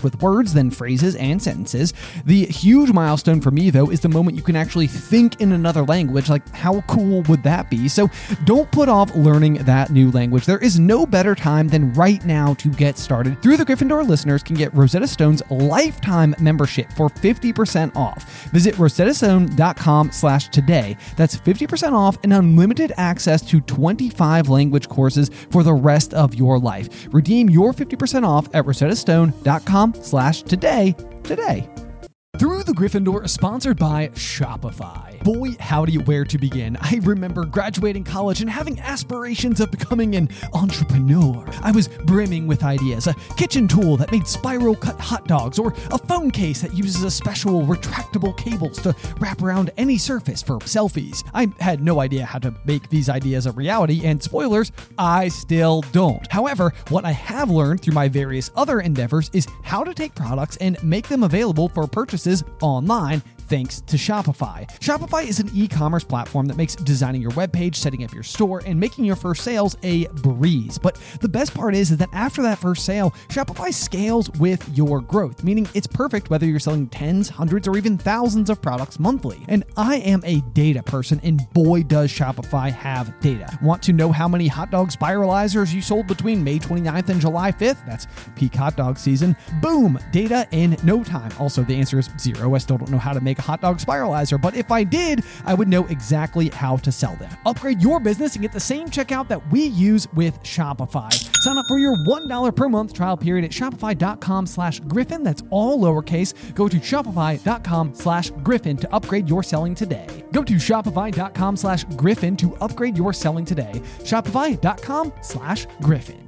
first with words, then phrases and sentences. The huge milestone for me, though, is the moment you can actually think in another language. Like, how cool would that be? So don't put off learning that new language. There is no better time than right now to get started. Through the Gryffindor, listeners can get Rosetta Stone's lifetime membership for fifty percent off. Visit rosettastone.com slash today. That's fifty percent off and unlimited access to twenty-five language courses for the rest of your life. Redeem your fifty percent off at rosettastone.com slash today today. Through the Gryffindor, sponsored by Shopify. Boy, howdy, where to begin. I remember graduating college and having aspirations of becoming an entrepreneur. I was brimming with ideas. A kitchen tool that made spiral cut hot dogs, or a phone case that uses a special retractable cables to wrap around any surface for selfies. I had no idea how to make these ideas a reality, and spoilers, I still don't. However, what I have learned through my various other endeavors is how to take products and make them available for purchases online, thanks to Shopify. Shopify is an e-commerce platform that makes designing your webpage, setting up your store, and making your first sales a breeze. But the best part is, is that after that first sale, Shopify scales with your growth, meaning it's perfect whether you're selling tens, hundreds, or even thousands of products monthly. And I am a data person, and boy does Shopify have data. Want to know how many hot dog spiralizers you sold between May twenty-ninth and July fifth? That's peak hot dog season. Boom! Data in no time. Also, the answer is zero. I still don't know how to make a hot dog spiralizer, but if I did, I would know exactly how to sell them. Upgrade your business and get the same checkout that we use with Shopify. Sign up for your one dollar per month trial period at shopify.com slash Griffin. That's all lowercase. Go to shopify.com slash Griffin to upgrade your selling today. Go to shopify.com slash Griffin to upgrade your selling today. Shopify.com slash Griffin.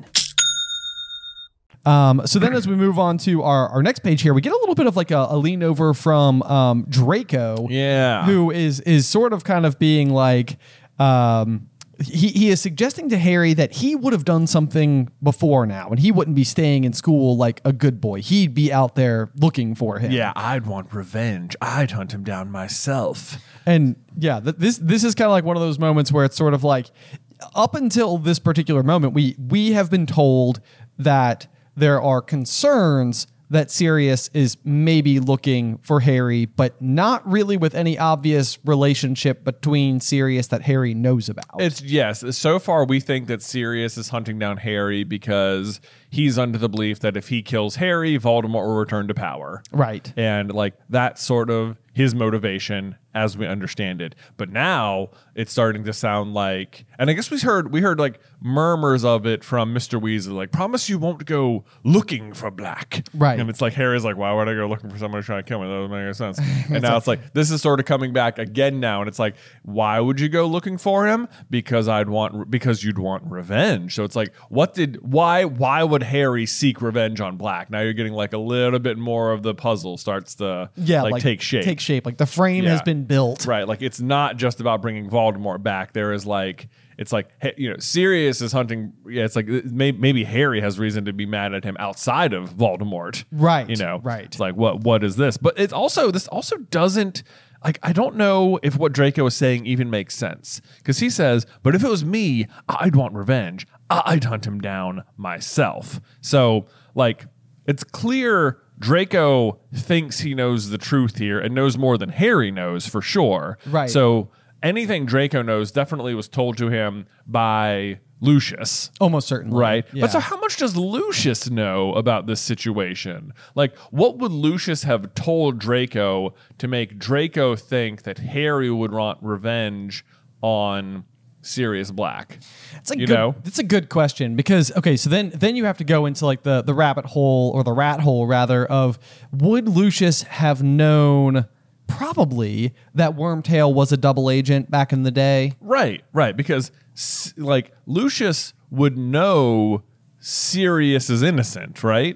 Um, so then as we move on to our, our next page here, we get a little bit of like a, a lean over from um, Draco. Yeah. Who is is sort of kind of being like, um, he, he is suggesting to Harry that he would have done something before now, and he wouldn't be staying in school like a good boy. He'd be out there looking for him. Yeah, I'd want revenge. I'd hunt him down myself. And yeah, th- this this is kind of like one of those moments where it's sort of like, up until this particular moment, we we have been told that there are concerns that Sirius is maybe looking for Harry, but not really with any obvious relationship between Sirius that Harry knows about. It's yes. So far, we think that Sirius is hunting down Harry because he's under the belief that if he kills Harry, Voldemort will return to power. Right. And like that's sort of his motivation as we understand it. But now it's starting to sound like, and I guess we heard we heard like murmurs of it from Mister Weasley, like, promise you won't go looking for Black. Right. And it's like Harry's like, why would I go looking for someone trying to kill me? That doesn't make any sense. And now it's like this is sort of coming back again now, and it's like, why would you go looking for him? Because I'd want because you'd want revenge. So it's like, what did why why would Harry seek revenge on Black? Now you're getting like a little bit more of the puzzle starts to yeah, like, like take shape. Take shape. Like the frame Yeah. has been built. Right. Like it's not just about bringing Voldemort back. There is like, it's like, hey, you know, Sirius is hunting. Yeah. It's like maybe, maybe Harry has reason to be mad at him outside of Voldemort. Right. You know, right. It's like, what, what is this? But it's also, this also doesn't, like, I don't know if what Draco is saying even makes sense. Because he says, but if it was me, I'd want revenge. I'd hunt him down myself. So, like, it's clear Draco thinks he knows the truth here and knows more than Harry knows for sure. Right. So anything Draco knows definitely was told to him by Lucius. Almost certainly. Right. Yeah. But so how much does Lucius know about this situation? Like, what would Lucius have told Draco to make Draco think that Harry would want revenge on Sirius Black? It's a you good, know? It's a good question because, okay, so then then you have to go into like the, the rabbit hole or the rat hole rather of would Lucius have known probably that Wormtail was a double agent back in the day? Right, right. Because like Lucius would know Sirius is innocent, right?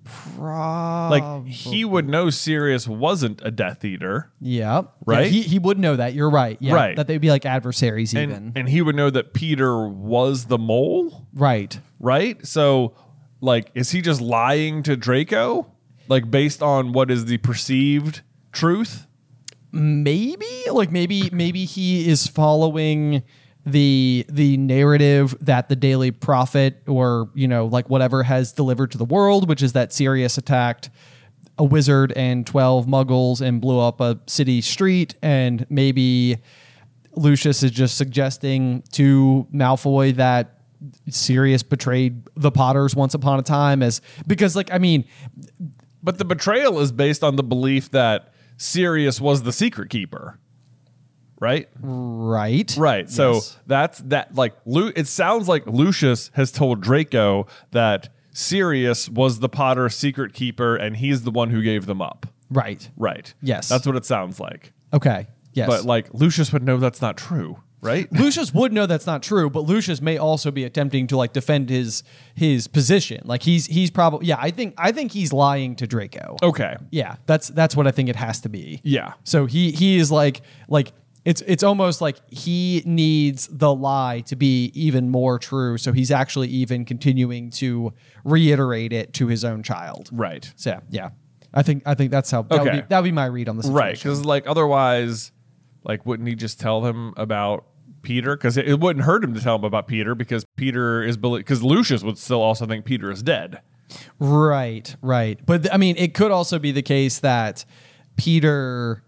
Probably. Like he would know Sirius wasn't a Death Eater. Yeah. Right? Yeah, he, he would know that. You're right. Yeah, Right. That they'd be like adversaries And, even. and he would know that Peter was the mole, Right. right? So, like, is he just lying to Draco? Like, based on what is the perceived truth? Maybe like maybe maybe he is following the the narrative that the Daily Prophet or, you know, like whatever has delivered to the world, which is that Sirius attacked a wizard and twelve muggles and blew up a city street, and maybe Lucius is just suggesting to Malfoy that Sirius betrayed the Potters once upon a time, as because like I mean, but the betrayal is based on the belief that Sirius was the secret keeper. Right? Right. Right. So Yes. that's that like Lu- it sounds like Lucius has told Draco that Sirius was the Potter secret keeper and he's the one who gave them up. Right. Right. Yes. That's what it sounds like. Okay. Yes. But like Lucius would know that's not true, right? Lucius would know that's not true, but Lucius may also be attempting to like defend his his position. Like he's he's probably yeah, I think I think he's lying to Draco. Okay. Yeah, that's that's what I think it has to be. Yeah. So he he is like like it's it's almost like he needs the lie to be even more true. So he's actually even continuing to reiterate it to his own child. Right. So yeah, yeah. I think I think that's how that would Okay. be that would be my read on the situation. Right. Because like otherwise, like wouldn't he just tell them about Peter? Because it, it wouldn't hurt him to tell him about Peter because Peter is because Lucius would still also think Peter is dead. Right, right. But th- I mean, it could also be the case that Peter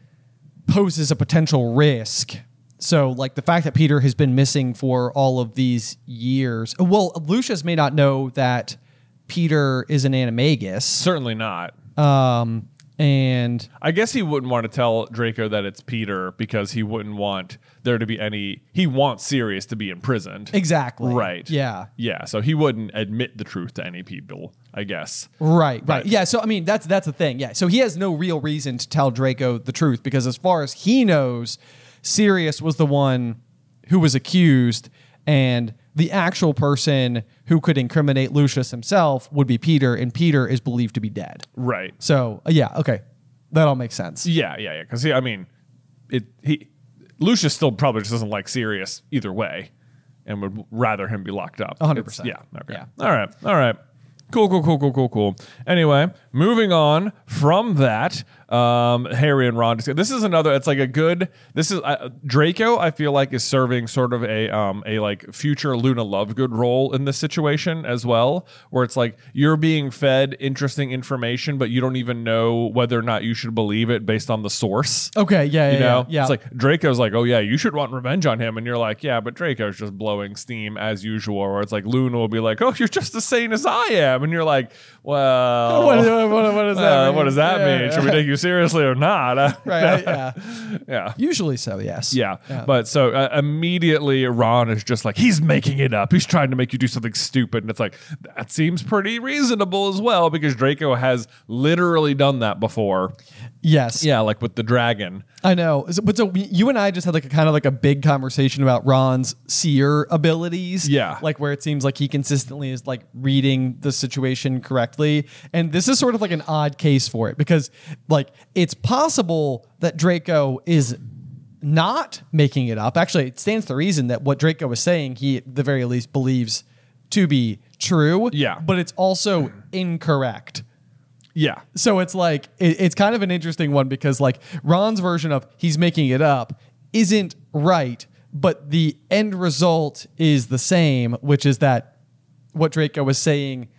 poses a potential risk. So, like the fact that Peter has been missing for all of these years. Well, Lucius may not know that Peter is an animagus. Certainly not. Um, and I guess he wouldn't want to tell Draco that it's Peter because he wouldn't want there to be any. He wants Sirius to be imprisoned. exactly. Right. Yeah. Yeah. So he wouldn't admit the truth to any people, I guess. Right, right. But- Yeah, so I mean that's that's the thing. Yeah. So he has no real reason to tell Draco the truth because as far as he knows, Sirius was the one who was accused, and the actual person who could incriminate Lucius himself would be Peter, and Peter is believed to be dead. Right. So uh, yeah, okay. That all makes sense. Yeah. Yeah. Yeah. Because I mean, it. He Lucius still probably just doesn't like Sirius either way, and would rather him be locked up. one hundred It's- percent. Yeah. Okay. Yeah. All right. All right. Cool, cool, cool, cool, cool, cool. Anyway, moving on from that, um, Harry and Ron. This is another. It's like a good. This is uh, Draco. I feel like is serving sort of a um a like future Luna Lovegood role in this situation as well, where it's like you're being fed interesting information, but you don't even know whether or not you should believe it based on the source. Okay, yeah, yeah, You know, yeah. yeah. it's like Draco's like, oh yeah, you should want revenge on him, and you're like, yeah, but Draco's just blowing steam as usual. Or it's like Luna will be like, oh, you're just as sane as I am, and you're like, well, What- what- what- what does that uh, mean? What does that Yeah, mean? yeah. Should we take you seriously or not? Uh, right, yeah. yeah. Usually so, yes. Yeah. But so uh, immediately Ron is just like, he's making it up. He's trying to make you do something stupid. And it's like, that seems pretty reasonable as well because Draco has literally done that before. Yes. Yeah, like with the dragon. I know. So- But so we- you and I just had like a kind of like a big conversation about Ron's seer abilities. Yeah. Like where it seems like he consistently is like reading the situation correctly. And this is sort of like an odd case for it because like it's possible that Draco is not making it up. Actually, it stands to reason that what Draco was saying, he at the very least believes to be true. Yeah. But it's also incorrect. Yeah. So it's like it, it's kind of an interesting one because like Ron's version of he's making it up isn't right, but the end result is the same, which is that what Draco was saying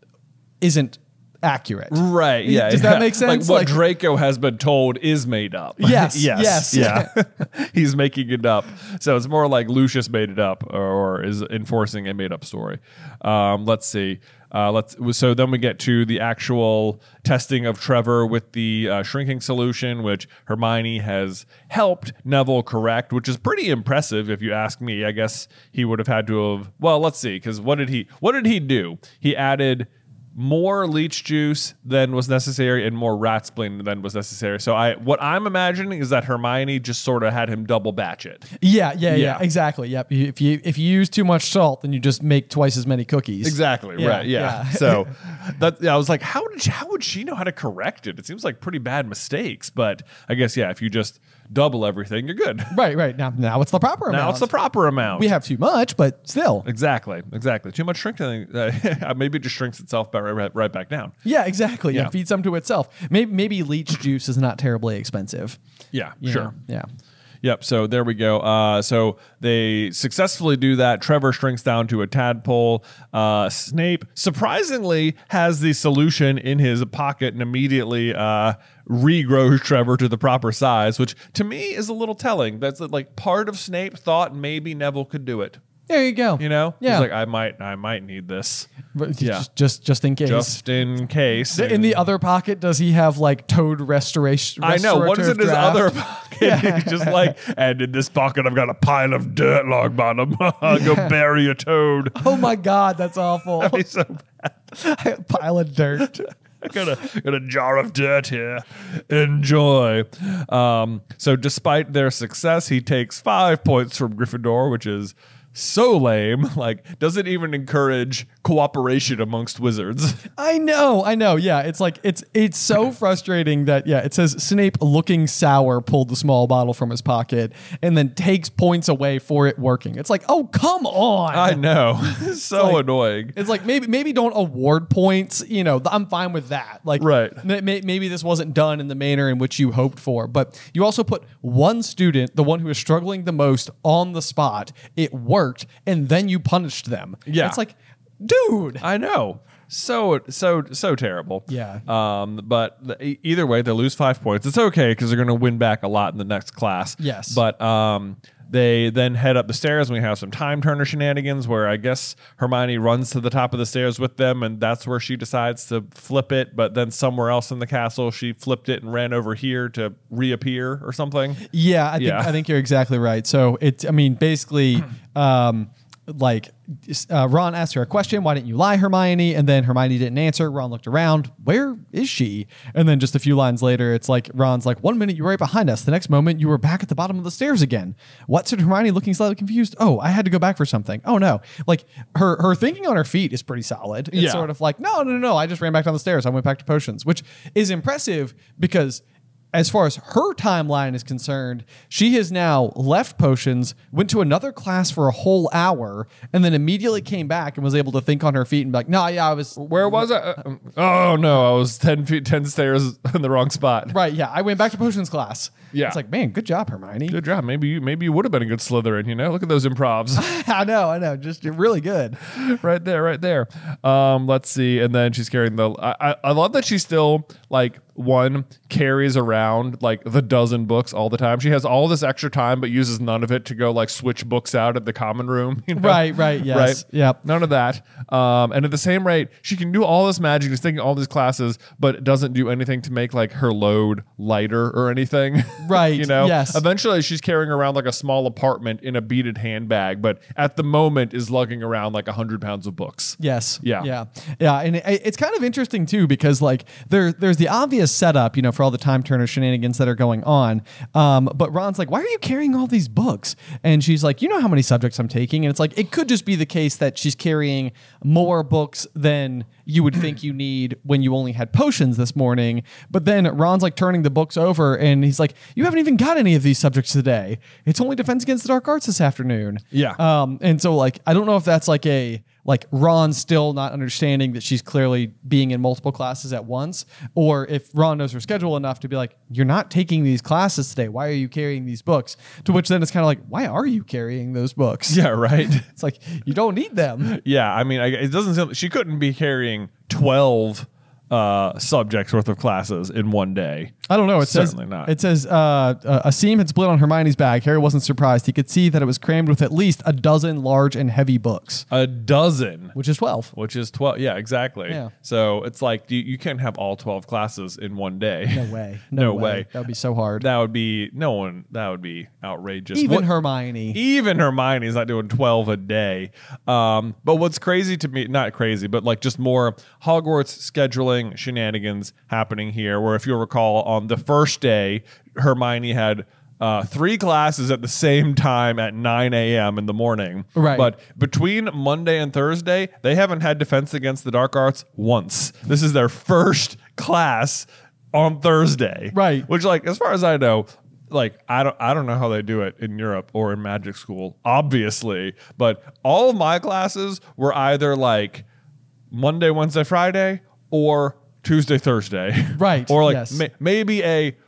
isn't accurate. Right. Yeah. Does yeah. that make sense? Like what Like- Draco has been told is made up. Yes, yes. yes. Yeah. He's making it up. So it's more like Lucius made it up or, or is enforcing a made up story. Um, let's see. Uh, let's. So then we get to the actual testing of Trevor with the uh, shrinking solution, which Hermione has helped Neville correct, which is pretty impressive if you ask me. I guess he would have had to have. Well, let's see, because what did he? What did he do? He added more leech juice than was necessary and more rat spleen than was necessary. So I, what I'm imagining is that Hermione just sort of had him double batch it. Yeah, yeah, yeah, Yeah. exactly. Yep. You- If you if you use too much salt, then you just make twice as many cookies. Exactly. Yeah, right. Yeah. yeah. So that yeah, I was like, how did she, how would she know how to correct it? It seems like pretty bad mistakes, but I guess yeah, if you just double everything, you're good. Right, right. Now now it's the proper amount. Now it's the proper amount. We have too much, but still. exactly, exactly. Too much shrinking, uh, maybe it just shrinks itself back, right, right back down. Yeah, exactly. Yeah. Yeah. Feed some to itself. Maybe maybe leech juice is not terribly expensive. Yeah, you sure. know? Yeah. Yep. So there we go. Uh, so they successfully do that. Trevor shrinks down to a tadpole. Uh, Snape surprisingly has the solution in his pocket and immediately uh, regrows Trevor to the proper size, which to me is a little telling. That's like part of Snape thought maybe Neville could do it. There you go. You know, Yeah. he's like, I might, I might need this. But Yeah. just, just just in case. Just in case. in the other pocket, does he have like Toad restoration? I know. What is in his restorative other draft? pocket? He's just like, and in this pocket, I've got a pile of dirt, Longbottom. Go bury a toad. Oh my God, that's awful. That'd be so bad. Pile of dirt. I got a, got a jar of dirt here. Enjoy. Um, so despite their success, he takes five points from Gryffindor, which is so lame. Like, doesn't even encourage cooperation amongst wizards. I know, I know. Yeah, it's like it's it's so frustrating that yeah, it says Snape looking sour pulled the small bottle from his pocket and then takes points away for it working. It's like, oh come on. I know. So like- annoying. It's like maybe maybe don't award points. You know, I'm fine with that. Like, Right. may- may- maybe this wasn't done in the manner in which you hoped for, but you also put one student, the one who is struggling the most, on the spot. It worked, and then you punished them. Yeah. It's like, dude. I know. So so so terrible. Yeah. Um. But the, e- either way, they lose five points. It's okay because they're going to win back a lot in the next class. Yes. But um, they then head up the stairs, and we have some time turner shenanigans where I guess Hermione runs to the top of the stairs with them, and that's where she decides to flip it. But then somewhere else in the castle, she flipped it and ran over here to reappear or something. Yeah, I think Yeah. I think you're exactly right. So it's, I mean, basically, um, like uh, Ron asked her a question, "Why didn't you lie, Hermione?" And then Hermione didn't answer. Ron looked around, "Where is she?" And then just a few lines later, it's like Ron's like, "One minute you were right behind us, the next moment you were back at the bottom of the stairs again." What? Said Hermione, looking slightly confused. "Oh, I had to go back for something." Oh no, like her her thinking on her feet is pretty solid. It's Yeah. sort of like, no, no, no, no, I just ran back down the stairs. I went back to potions, which is impressive because, as far as her timeline is concerned, she has now left potions, went to another class for a whole hour, and then immediately came back and was able to think on her feet and be like, "No, yeah, I was Where was I? Uh, oh no, I was ten feet, ten stairs in the wrong spot. right. Yeah, I went back to potions class." Yeah. It's like, man, good job, Hermione. Good job. Maybe you maybe you would have been a good Slytherin. You know, look at those improvs. I know, I know, just really good. right there, right there. Um, let's see. And then she's carrying the. I, I, I love that she still like one carries around like the dozen books all the time. She has all this extra time, but uses none of it to go like switch books out at the common room. You know? Right, right, yes, right. yep. None of that. Um, and at the same rate, she can do all this magic, is taking all these classes, but doesn't do anything to make like her load lighter or anything. Right, you know. yes. Eventually, she's carrying around like a small apartment in a beaded handbag, but at the moment is lugging around like a hundred pounds of books. Yes. Yeah. Yeah. Yeah. And it, it's kind of interesting too, because like there, there's the obvious setup, you know, for all the time turner shenanigans that are going on. Um, but Ron's like, "Why are you carrying all these books?" And she's like, "You know how many subjects I'm taking?" And it's like, it could just be the case that she's carrying more books than you would think you need when you only had potions this morning. But then Ron's like turning the books over and he's like, "You haven't even got any of these subjects today. It's only Defense Against the Dark Arts this afternoon." Yeah. Um, and so like, I don't know if that's like a, like Ron still not understanding that she's clearly being in multiple classes at once, or if Ron knows her schedule enough to be like, "You're not taking these classes today. Why are you carrying these books?" To which then it's kind of like, "Why are you carrying those books?" Yeah, right. It's like, you don't need them. Yeah, I mean, I, it doesn't seem she couldn't be carrying twelve uh, subjects worth of classes in one day. I don't know. It Certainly says not. It says uh, uh, a seam had split on Hermione's bag. Harry wasn't surprised. He could see that it was crammed with at least a dozen large and heavy books, A dozen. which is twelve. Which is twelve. Yeah, exactly. Yeah. So it's like you, you can't have all twelve classes in one day. No way. No way. That would be so hard. That would be no one. That would be outrageous. Even What- Hermione. Even Hermione's not doing twelve a day. Um, but what's crazy to me, not crazy, but like just more Hogwarts scheduling shenanigans happening here, where if you'll recall, on the first day, Hermione had uh, three classes at the same time at nine a.m. in the morning. Right. But between Monday and Thursday, they haven't had Defense Against the Dark Arts once. This is their first class on Thursday. Right. Which, like, as far as I know, like I don't I don't know how they do it in Europe or in magic school, obviously, but all of my classes were either like Monday, Wednesday, Friday, or Tuesday, Thursday. Right, Or like yes. ma- maybe a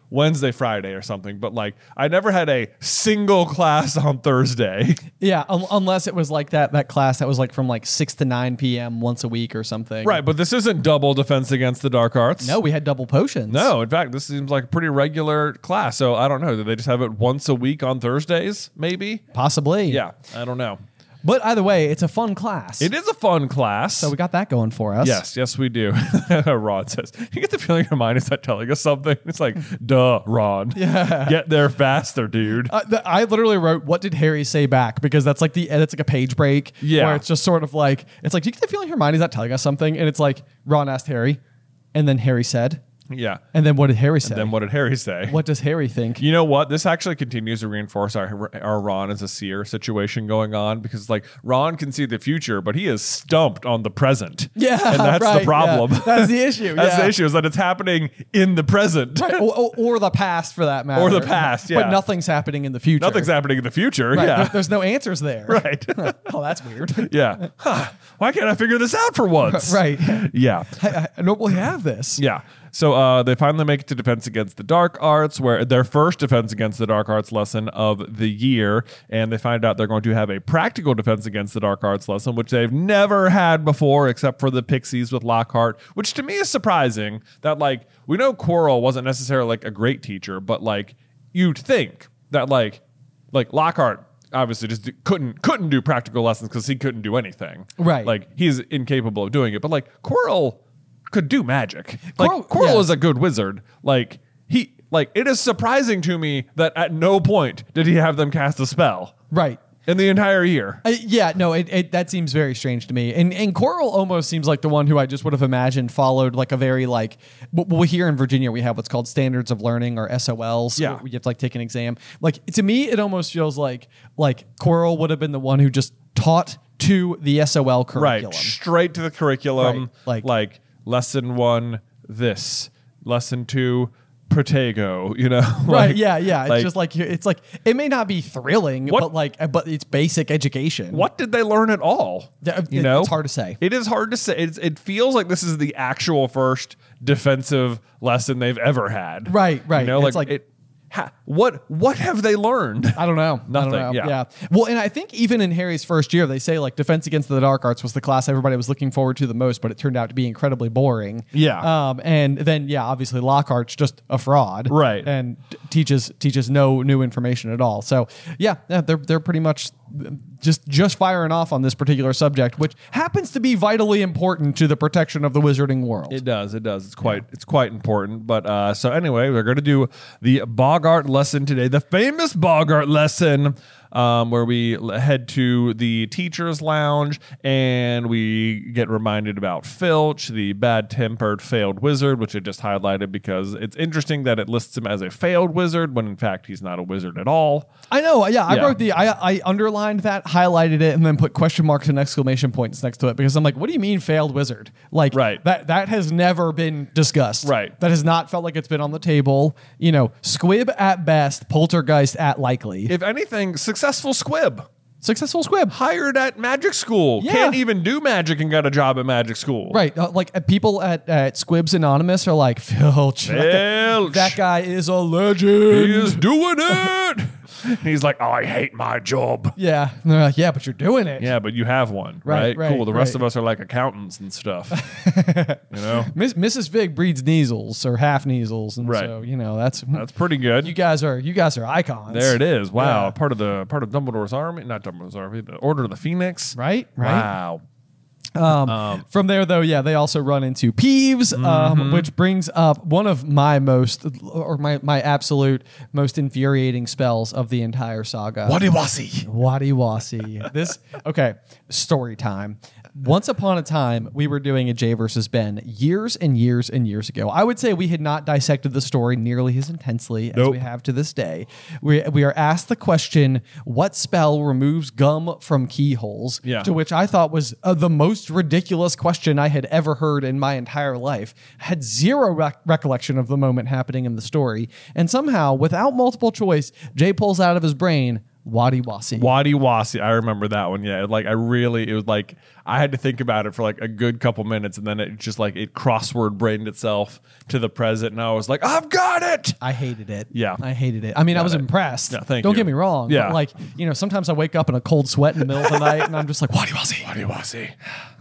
Wednesday, Friday or something, but like I never had a single class on Thursday. Yeah, un- unless it was like that that class that was like from like six to nine p.m. once a week or something. Right, but this isn't double defense against the dark arts. No, we had double potions. No, in fact, this seems like a pretty regular class. So I don't know. Do they just have it once a week on Thursdays? Maybe. Possibly. Yeah, I don't know. But either way, it's a fun class. It is a fun class. So we got that going for us. Yes, yes, we do. Ron says, you get the feeling your mind is not telling us something. It's like, duh, Ron. Yeah. Get there faster, dude. Uh, the, I literally wrote, what did Harry say back? Because that's like the, that's like a page break. Yeah. Where it's just sort of like, it's like, do you get the feeling Hermione's not telling us something? And it's like, Ron asked Harry. And then Harry said. Yeah. And then what did Harry say? And then what did Harry say? What does Harry think? You know what? This actually continues to reinforce our our Ron as a seer situation going on, because like Ron can see the future, but he is stumped on the present. Yeah, and that's right, the problem. yeah. That's the issue. That's yeah. the issue, is that it's happening in the present. Right. Or, or, or the past, for that matter. Or the past, yeah. But nothing's happening in the future. Nothing's happening in the future. Right. Yeah. There- There's no answers there. Right. Oh, that's weird. Yeah. Huh. Why can't I figure this out for once? Right. Yeah. I, I normally have this. Yeah. So uh, they finally make it to Defense Against the Dark Arts, where their first Defense Against the Dark Arts lesson of the year, and they find out they're going to have a practical Defense Against the Dark Arts lesson, which they've never had before, except for the Pixies with Lockhart, which to me is surprising. That like we know Quirrell wasn't necessarily like a great teacher, but like you'd think that like like Lockhart obviously just d- couldn't couldn't do practical lessons because he couldn't do anything. Right. Like he's incapable of doing it, but like Quirrell could do magic. Like Quirrell- Quirrell yeah. is a good wizard. Like he like it is surprising to me that at no point did he have them cast a spell Right. in the entire year. Uh, yeah, no, it, it that seems very strange to me. And and Quirrell almost seems like the one who I just would have imagined followed like a very like well, here in Virginia we have what's called standards of learning, or S O Ls. Yeah. where you have to like take an exam. Like to me, it almost feels like like Quirrell would have been the one who just taught to the S O L curriculum. Right. Straight to the curriculum. Right. Like- like lesson one, this. Lesson two, Protego, you know? Right, Like- yeah, yeah. It's like, just like it's like it may not be thrilling, What- but like but it's basic education. what did they learn at all? Yeah, You it- know, it's hard to say. It is hard to say. It's, it feels like this is the actual first defensive lesson they've ever had. Right, right. You know, It's like, like- it, ha, what what have they learned? I don't know. Nothing, I don't know. yeah. Well, and I think even in Harry's first year, they say like Defense Against the Dark Arts was the class everybody was looking forward to the most, but it turned out to be incredibly boring. Yeah. Um, and then yeah, obviously Lockhart's just a fraud. Right. And t- teaches teaches no new information at all. So yeah, yeah, they're they're pretty much just just firing off on this particular subject, which happens to be vitally important to the protection of the wizarding world. It does. It does. It's quite. It's quite important. But uh, so anyway, we're going to do the Bogart lesson today, the famous Bogart lesson, um, where we l- head to the teachers' lounge and we get reminded about Filch, the bad-tempered failed wizard, which I just highlighted because it's interesting that it lists him as a failed wizard when in fact he's not a wizard at all. I know. Yeah, I Yeah. wrote the. I I underlined that, highlighted it, and then put question marks and exclamation points next to it because I'm like, what do you mean failed wizard? Like Right. that that has never been discussed. Right. That has not felt like it's been on the table. You know, squib at best, poltergeist at likely. If anything, successful squib. Successful squib. Hired at magic school. Yeah. Can't even do magic and got a job at magic school. Right. Uh, like uh, people at, at Squibs Anonymous are like, Filch. That, Filch. that guy is a legend. He is doing it. He's like, oh, I hate my job. Yeah. And they're like, yeah, but you're doing it. Yeah, but you have one, Right, right? right, Cool. The rest right. of us are like accountants and stuff. you know, Miss, Missus Fig breeds Neasels or half Neasels. And Right. so, you know, that's, that's pretty good. you guys are, you guys are icons. there it is. Wow, Yeah. part of the part of Dumbledore's army, not Dumbledore's army, the Order of the Phoenix. Right. Right. Wow. Um, from there, though, yeah, they also run into Peeves, Mm-hmm. um, which brings up one of my most, or my, my absolute most infuriating spells of the entire saga. Wadiwasi. Wadi Wasi. This, okay, story time. Once upon a time, we were doing a Jay versus Ben years and years and years ago. I would say we had not dissected the story nearly as intensely as Nope. we have to this day. We, we are asked the question, what spell removes gum from keyholes? Yeah. To which I thought was uh, the most ridiculous question I had ever heard in my entire life. I had zero rec- recollection of the moment happening in the story. And somehow, without multiple choice, Jay pulls out of his brain, Wadi Wasi. Wadi Wasi. I remember that one. Yeah. Like I really, it was like, I had to think about it for like a good couple minutes, and then it just like it crossword brained itself to the present, and I was like, I've got it. I hated it. Yeah. I hated it. I mean, I was it. impressed. Yeah, thank Don't you. get me wrong. Yeah. But like, you know, sometimes I wake up in a cold sweat in the middle of the night and I'm just like, Wadi Wasi. Wadi Wasi.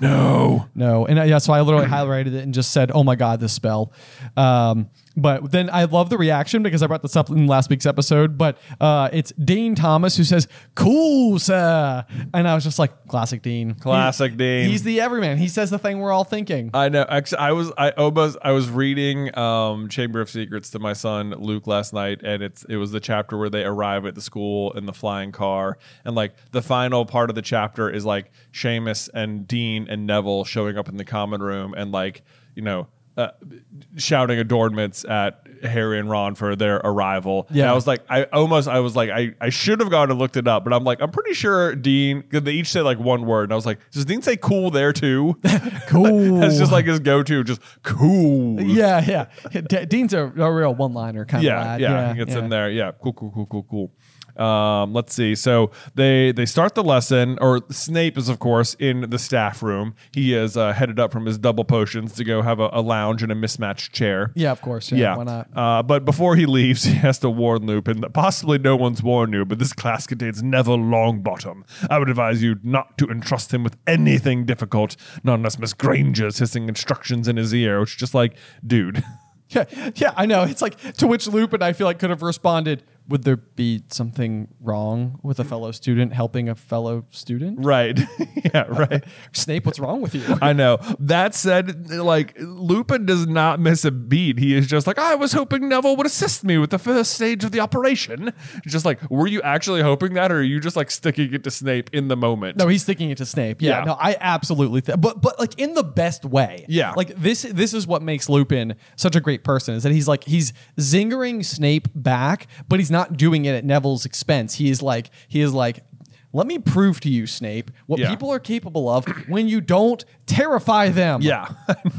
No. No. And uh, yeah, so I literally highlighted it and just said, oh my God, this spell. Um, But then I love the reaction because I brought this up in last week's episode. But uh, it's Dean Thomas who says, cool, sir. And I was just like, classic Dean. Classic He- Dean. He's the everyman. He says the thing we're all thinking. I know. Actually, I was I almost I was reading um, Chamber of Secrets to my son Luke last night, and it's it was the chapter where they arrive at the school in the flying car, and like the final part of the chapter is like Seamus and Dean and Neville showing up in the common room, and like you know. Uh, shouting adornments at Harry and Ron for their arrival. Yeah. And I was like, I almost, I was like, I, I should have gone and looked it up, but I'm like, I'm pretty sure Dean, because they each say like one word. And I was like, does Dean say cool there too? Cool. That's just like his go-to, just cool. Yeah, yeah. D- Dean's a, a real one-liner kind Yeah, of lad. yeah, he gets in there. Yeah, cool, cool, cool, cool, cool. Um, let's see. So they they start the lesson, or Snape is of course in the staff room. He is uh, headed up from his double potions to go have a, a lounge in a mismatched chair. Yeah, of course. Yeah, Yeah. why not? Uh, but before he leaves, he has to warn Lupin that possibly no one's warned you, but this class contains Neville Longbottom. I would advise you not to entrust him with anything difficult, not unless Miss Granger's hissing instructions in his ear, which is just like, dude. Yeah, yeah, I know. It's like, to which Lupin, I feel like, could have responded, would there be something wrong with a fellow student helping a fellow student? Right. Yeah, right. Snape, what's wrong with you? I know. That said, like, Lupin does not miss a beat. He is just like, I was hoping Neville would assist me with the first stage of the operation. It's just like, were you actually hoping that, or are you just like sticking it to Snape in the moment? No, he's sticking it to Snape. Yeah, Yeah. no, I absolutely, th- but but like in the best way. Yeah. like this this is what makes Lupin such a great person, is that he's like he's zingering Snape back, but he's not doing it at Neville's expense. He is like he is like. Let me prove to you, Snape, what Yeah. people are capable of when you don't terrify them. Yeah.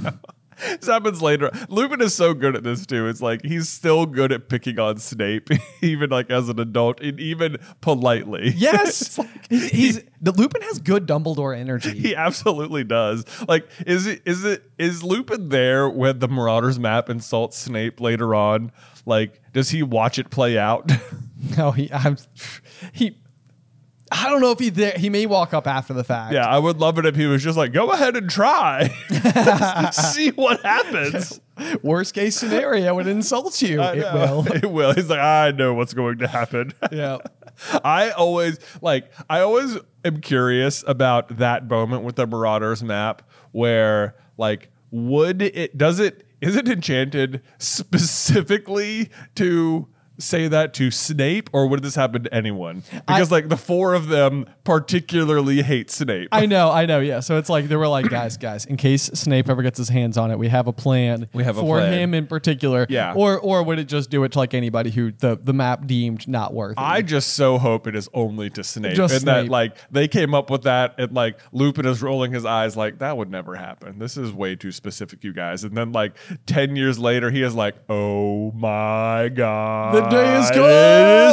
This happens later. Lupin is so good at this too. It's like he's still good at picking on Snape, even like as an adult, and even politely. Yes. It's like- he's, he's the Lupin has good Dumbledore energy. He absolutely does. Like, is it is it is Lupin there when the Marauders map insults Snape later on? Like, does he watch it play out? No, he I'm, he. I don't know if he there. He may walk up after the fact. Yeah, I would love it if he was just like, go ahead and try. See what happens. Worst case scenario, it insults you. I It know. will. It will. He's like, I know what's going to happen. Yeah. I always like I always am curious about that moment with the Marauders map where like would it does it is it enchanted specifically to say that to Snape, or would this happen to anyone? Because I- like the four of them particularly hate Snape. I know, I know, yeah. So it's like they were like, guys, guys, in case Snape ever gets his hands on it, we have a plan. We have a for plan. him in particular. Yeah. Or or would it just do it to like anybody who the, the map deemed not worthy? I just so hope it is only to Snape. Just and that Snape. like they came up with that and like Lupin is rolling his eyes like that would never happen. This is way too specific, you guys. And then like ten years later he is like, oh my God. The day is It come! is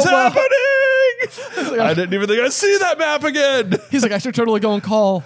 happening. I didn't even think I'd see that map again. He's like, I should totally go and call.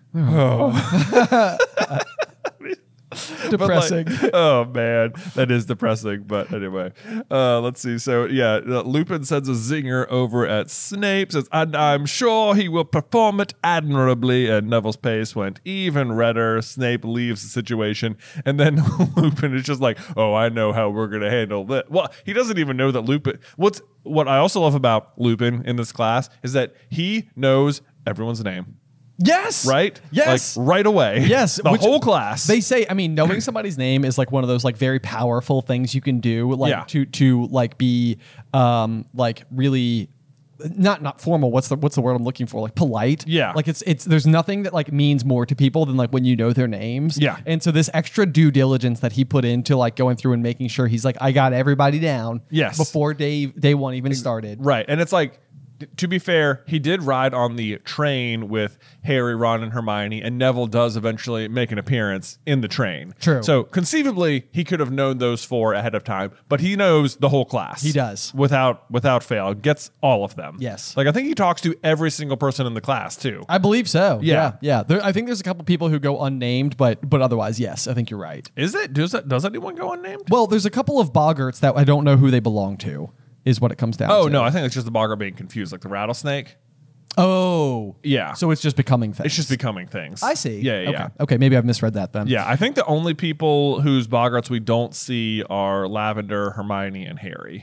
Depressing. But, like, oh man, that is depressing. But anyway, uh, let's see. So yeah, uh, Lupin sends a zinger over at Snape. Says, and I'm sure he will perform it admirably. And Neville's face went even redder. Snape leaves the situation, and then Lupin is just like, "Oh, I know how we're gonna handle this." Well, he doesn't even know that Lupin. What's what I also love about Lupin in this class is that he knows everyone's name. Yes. Right? Yes. Like right away. Yes, The which whole class. They say, I mean, knowing somebody's name is like one of those like very powerful things you can do, like Yeah. to to like be um like really not not formal. What's the what's the word I'm looking for? Like polite. Yeah. Like it's it's there's nothing that like means more to people than like when you know their names. Yeah. And so this extra due diligence that he put into like going through and making sure he's like, I got everybody down. Yes. Before day day one even started. Right. And it's like to be fair, he did ride on the train with Harry, Ron, and Hermione, and Neville does eventually make an appearance in the train. True. So conceivably, he could have known those four ahead of time, but he knows the whole class. He does. Without without fail. Gets all of them. Yes. Like, I think he talks to every single person in the class, too. I believe so. Yeah. Yeah. yeah. There, I think there's a couple people who go unnamed, but but otherwise, yes, I think you're right. Is it? Does, that, does anyone go unnamed? Well, there's a couple of Boggarts that I don't know who they belong to, is what it comes down Oh, to. no, I think it's just the Boggart being confused, like the rattlesnake. Oh. Yeah. So it's just becoming things. It's just becoming things. I see. Yeah, yeah, okay. yeah. Okay, maybe I've misread that then. Yeah, I think the only people whose Boggarts we don't see are Lavender, Hermione, and Harry.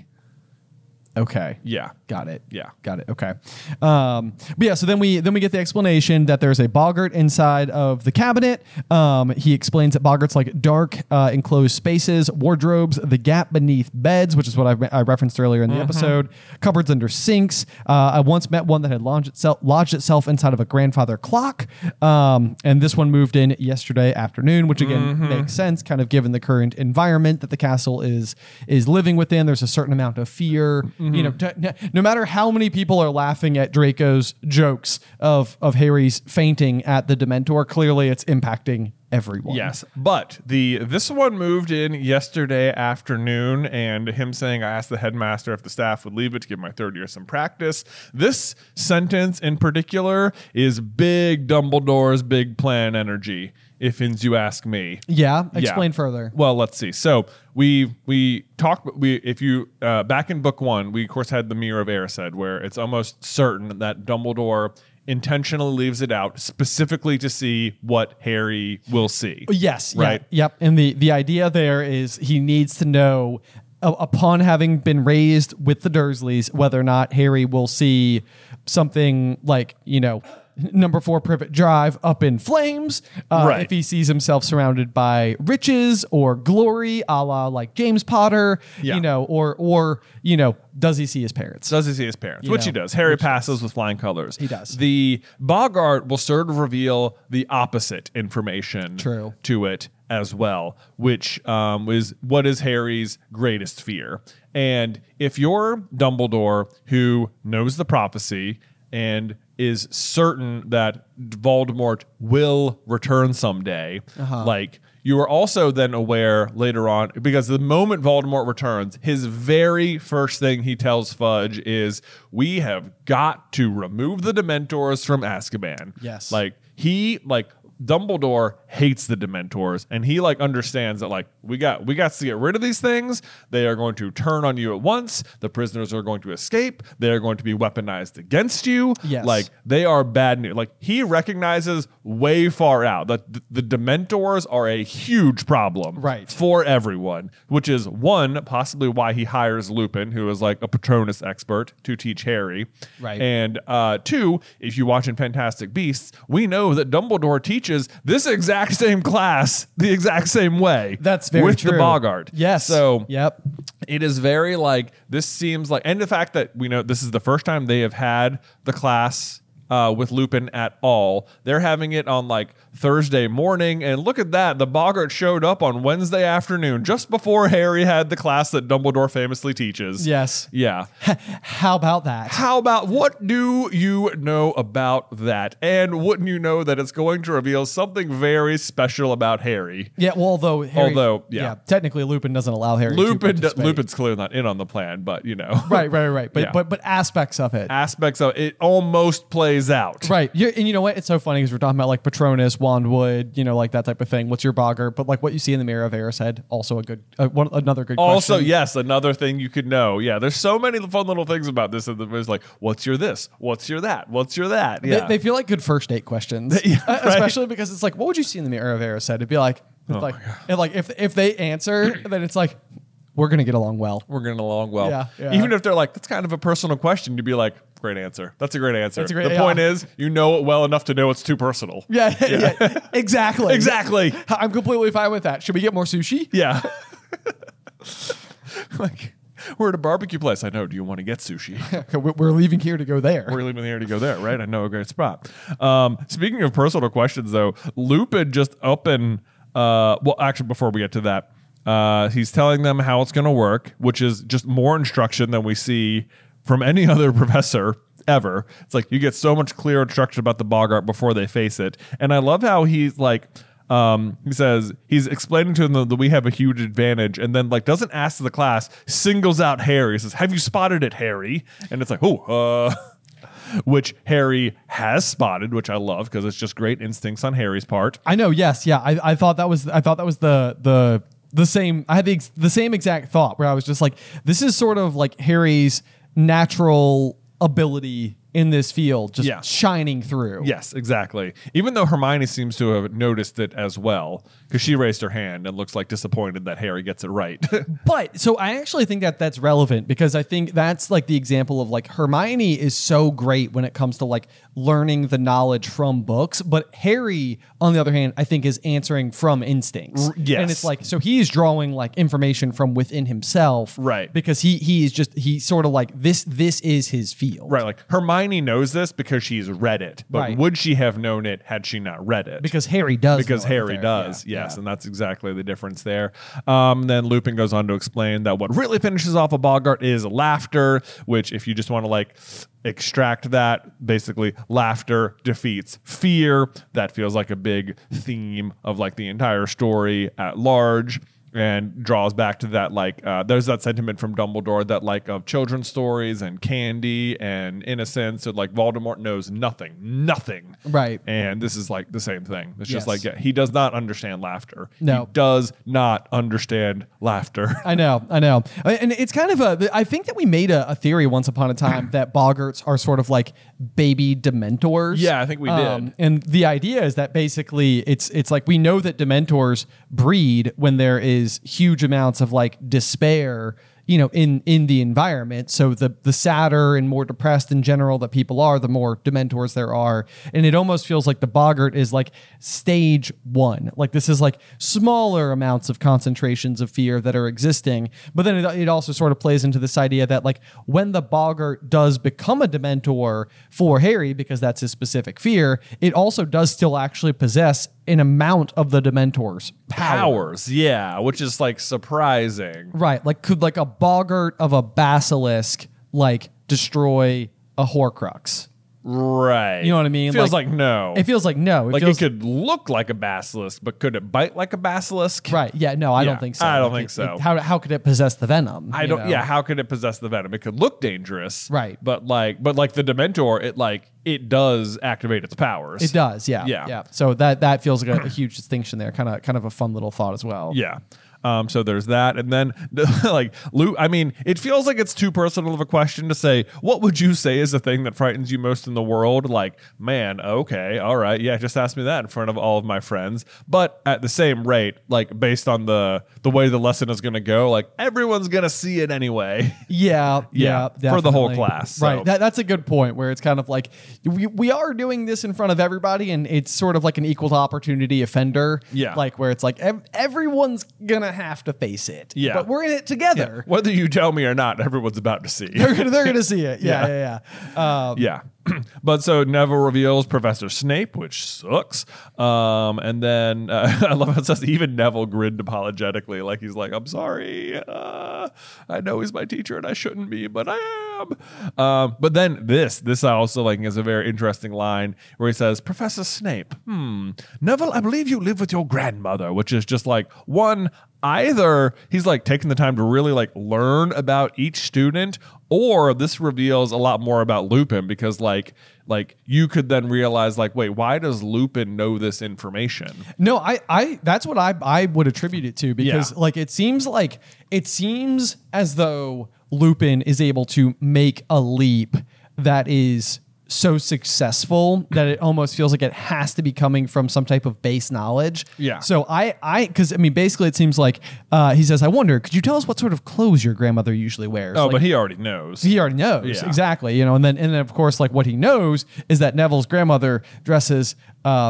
Okay. Yeah. Got it. Yeah. Got it. Okay. Um, but yeah, so then we then we get the explanation that there's a Boggart inside of the cabinet. Um, he explains that Boggarts like dark uh, enclosed spaces, wardrobes, the gap beneath beds, which is what I, I referenced earlier in the Mm-hmm. episode, cupboards under sinks. Uh, I once met one that had lodged itself, lodged itself inside of a grandfather clock. Um, and this one moved in yesterday afternoon, which again Mm-hmm. makes sense, kind of given the current environment that the castle is is living within. There's a certain amount of fear. You know, t- n- no matter how many people are laughing at Draco's jokes of of Harry's fainting at the Dementor, clearly it's impacting everyone. Yes, but the this one moved in yesterday afternoon, and him saying, I asked the headmaster if the staff would leave it to give my third year some practice. This sentence in particular is big Dumbledore's big plan energy, if you ask me. Yeah. Explain Yeah. further. Well, let's see. So we we talked. We if you uh, back in book one, we of course had the Mirror of Erised, where it's almost certain that Dumbledore intentionally leaves it out specifically to see what Harry will see. Yes. Right. Yeah, yep. And the the idea there is he needs to know uh, upon having been raised with the Dursleys whether or not Harry will see something like, you know, number four Privet Drive up in flames. Uh, Right. If he sees himself surrounded by riches or glory, a la like James Potter, Yeah. you know, or or you know, does he see his parents? Does he see his parents? You Which know, he does. Harry which he passes with flying colors. He does. The Boggart will sort of reveal the opposite information True. to it as well, which um, is what is Harry's greatest fear. And if you're Dumbledore, who knows the prophecy and is certain that Voldemort will return someday, Uh-huh. like you are also then aware later on, because the moment Voldemort returns, his very first thing he tells Fudge is, we have got to remove the Dementors from Azkaban. Yes. Like he like Dumbledore hates the Dementors, and he like understands that like we got we got to get rid of these things. They are going to turn on you at once. The prisoners are going to escape. They are going to be weaponized against you. Yes. Like they are bad news. Like he recognizes way far out that th- the Dementors are a huge problem Right. for everyone, which is one, possibly why he hires Lupin, who is like a Patronus expert, to teach Harry. Right. And uh, two, if you watch in Fantastic Beasts, we know that Dumbledore teaches this exact same class the exact same way. That's very with true. the Boggart. Yes. So yep. it is very like, this seems like, and the fact that we know this is the first time they have had the class uh, with Lupin at all. They're having it on like Thursday morning, and look at that. The Boggart showed up on Wednesday afternoon, just before Harry had the class that Dumbledore famously teaches. Yes. Yeah. How about that? How about, what do you know about that? And wouldn't you know that it's going to reveal something very special about Harry? Yeah, well, although Harry, Although, yeah. technically Lupin doesn't allow Harry Lupin, to participate. Lupin's clearly not in on the plan, but you know. Right, right, right. But Yeah. but but aspects of it. Aspects of it almost plays out. Right. You're, and you know what? It's so funny because we're talking about like Patronus, Wandwood, you know, like that type of thing. What's your Boggart? But like what you see in the Mirror of Erised, also a good, uh, one, another good Also, question. yes, another thing you could know. Yeah, there's so many fun little things about this. And it's like, what's your this? What's your that? What's your that? They, Yeah. they feel like good first date questions, Yeah, Uh, right. especially because it's like, what would you see in the Mirror of Erised? It'd be like, it's like, and like if if they answer, then it's like, we're gonna get along well. We're getting along well. Yeah, yeah. Even if they're like, that's kind of a personal question, you'd be like, great answer. That's a great answer. That's a great- the yeah. point is, you know it well enough to know it's too personal. Yeah, yeah, exactly, Exactly. I'm completely fine with that. Should we get more sushi? Yeah. Like, we're at a barbecue place. I know. Do you want to get sushi? Okay, we- We're leaving here to go there. We're leaving here to go there, right? I know a great spot. Um, speaking of personal questions, though, Lupin just up and uh, well, actually, before we get to that, uh, he's telling them how it's going to work, which is just more instruction than we see from any other professor ever. It's like you get so much clearer instruction about the Boggart before they face it. And I love how he's like, um, he says he's explaining to them that we have a huge advantage, and then like doesn't ask the class, singles out Harry. He says, "Have you spotted it, Harry?" And it's like, oh, uh, which Harry has spotted, which I love because it's just great instincts on Harry's part. I know. Yes. Yeah. I, I thought that was I thought that was the the the same. I had the, ex- the same exact thought where I was just like, this is sort of like Harry's natural ability in this field just Yeah. shining through. Yes, exactly. Even though Hermione seems to have noticed it as well, because she raised her hand and looks like disappointed that Harry gets it right. But so I actually think that that's relevant because I think that's like the example of like Hermione is so great when it comes to like learning the knowledge from books, but Harry, on the other hand, I think is answering from instincts. R- yes. And it's like, so he is drawing like information from within himself. Right. Because he he is just, he sort of like this, this is his field. Right, like Hermione knows this because she's read it, but Right. would she have known it had she not read it? Because Harry does. because know it Harry there. does, Yeah, yes, yeah. and that's exactly the difference there. Um, then Lupin goes on to explain that what really finishes off a Boggart is laughter, which if you just want to like extract that, basically laughter defeats fear. That feels like a big theme of like the entire story at large. And draws back to that, like, uh, there's that sentiment from Dumbledore that, like, of children's stories and candy and innocence. So, like, Voldemort knows nothing, nothing. Right. And this is, like, the same thing. It's just Yes. like, yeah, he does not understand laughter. No. He does not understand laughter. I know, I know. And it's kind of a, I think that we made a, a theory once upon a time that Boggarts are sort of like baby Dementors. Yeah, I think we did. And the idea is that basically it's, it's like we know that Dementors breed when there is huge amounts of like despair, you know, in, in the environment. So the, the sadder and more depressed in general that people are, the more Dementors there are. And it almost feels like the Boggart is like stage one. Like this is like smaller amounts of concentrations of fear that are existing. But then it, it also sort of plays into this idea that like when the Boggart does become a Dementor for Harry, because that's his specific fear, it also does still actually possess an amount of the Dementor's power. Powers, yeah, which is, like, surprising. Right. Like could like a Boggart of a basilisk like destroy a Horcrux? Right. You know what I mean? Feels Like- like, no. It feels like no. It like, feels, it could look like a basilisk, but could it bite like a basilisk? right. Yeah. No, I Yeah, don't think so. I don't Like, think it- so. it- how how could it possess the venom? I you don't. know? Yeah, how could it possess the venom? It could look dangerous, Right. But like, but like the Dementor, it like it does activate its powers. It does. Yeah. Yeah. Yeah. So that that feels like a, a huge distinction there. Kind of kind of a fun little thought as well. Yeah. Um, so there's that, and then like Luke. I mean, it feels like it's too personal of a question to say. What would you say is the thing that frightens you most in the world? Like, man, okay, all right, yeah, just ask me that in front of all of my friends. But at the same rate, like based on the the way the lesson is going to go, like everyone's going to see it anyway. Yeah, yeah, Yeah, for the whole definitely. class, so. Right. That, that's a good point where it's kind of like we, we are doing this in front of everybody, and it's sort of like an equal opportunity offender. Yeah. Like where it's like ev- everyone's gonna have to face it. Yeah. But we're in it together. Whether you tell me or not, everyone's about to see. They're gonna they're gonna see it. Yeah, Yeah. yeah, yeah. Um, Yeah. But so Neville reveals Professor Snape, which sucks. Um, and then uh, I love how it says even Neville grinned apologetically, like he's like, I'm sorry. Uh, I know he's my teacher and I shouldn't be, but I am. Um, but then this, this I also like is a very interesting line where he says, Professor Snape, hmm, Neville, I believe you live with your grandmother, which is just like one, either he's like taking the time to really like learn about each student, or this reveals a lot more about Lupin because like like you could then realize like, wait, why does Lupin know this information? No, I, I, that's what I, I would attribute it to because Yeah. like it seems like it seems as though Lupin is able to make a leap that is so successful that it almost feels like it has to be coming from some type of base knowledge. Yeah. So I, I, because I mean, basically, it seems like uh, he says, "I wonder, could you tell us what sort of clothes your grandmother usually wears?" Oh, Like, but he already knows. he already knows Yeah. exactly, you know, and then and then of course, like what he knows is that Neville's grandmother dresses um,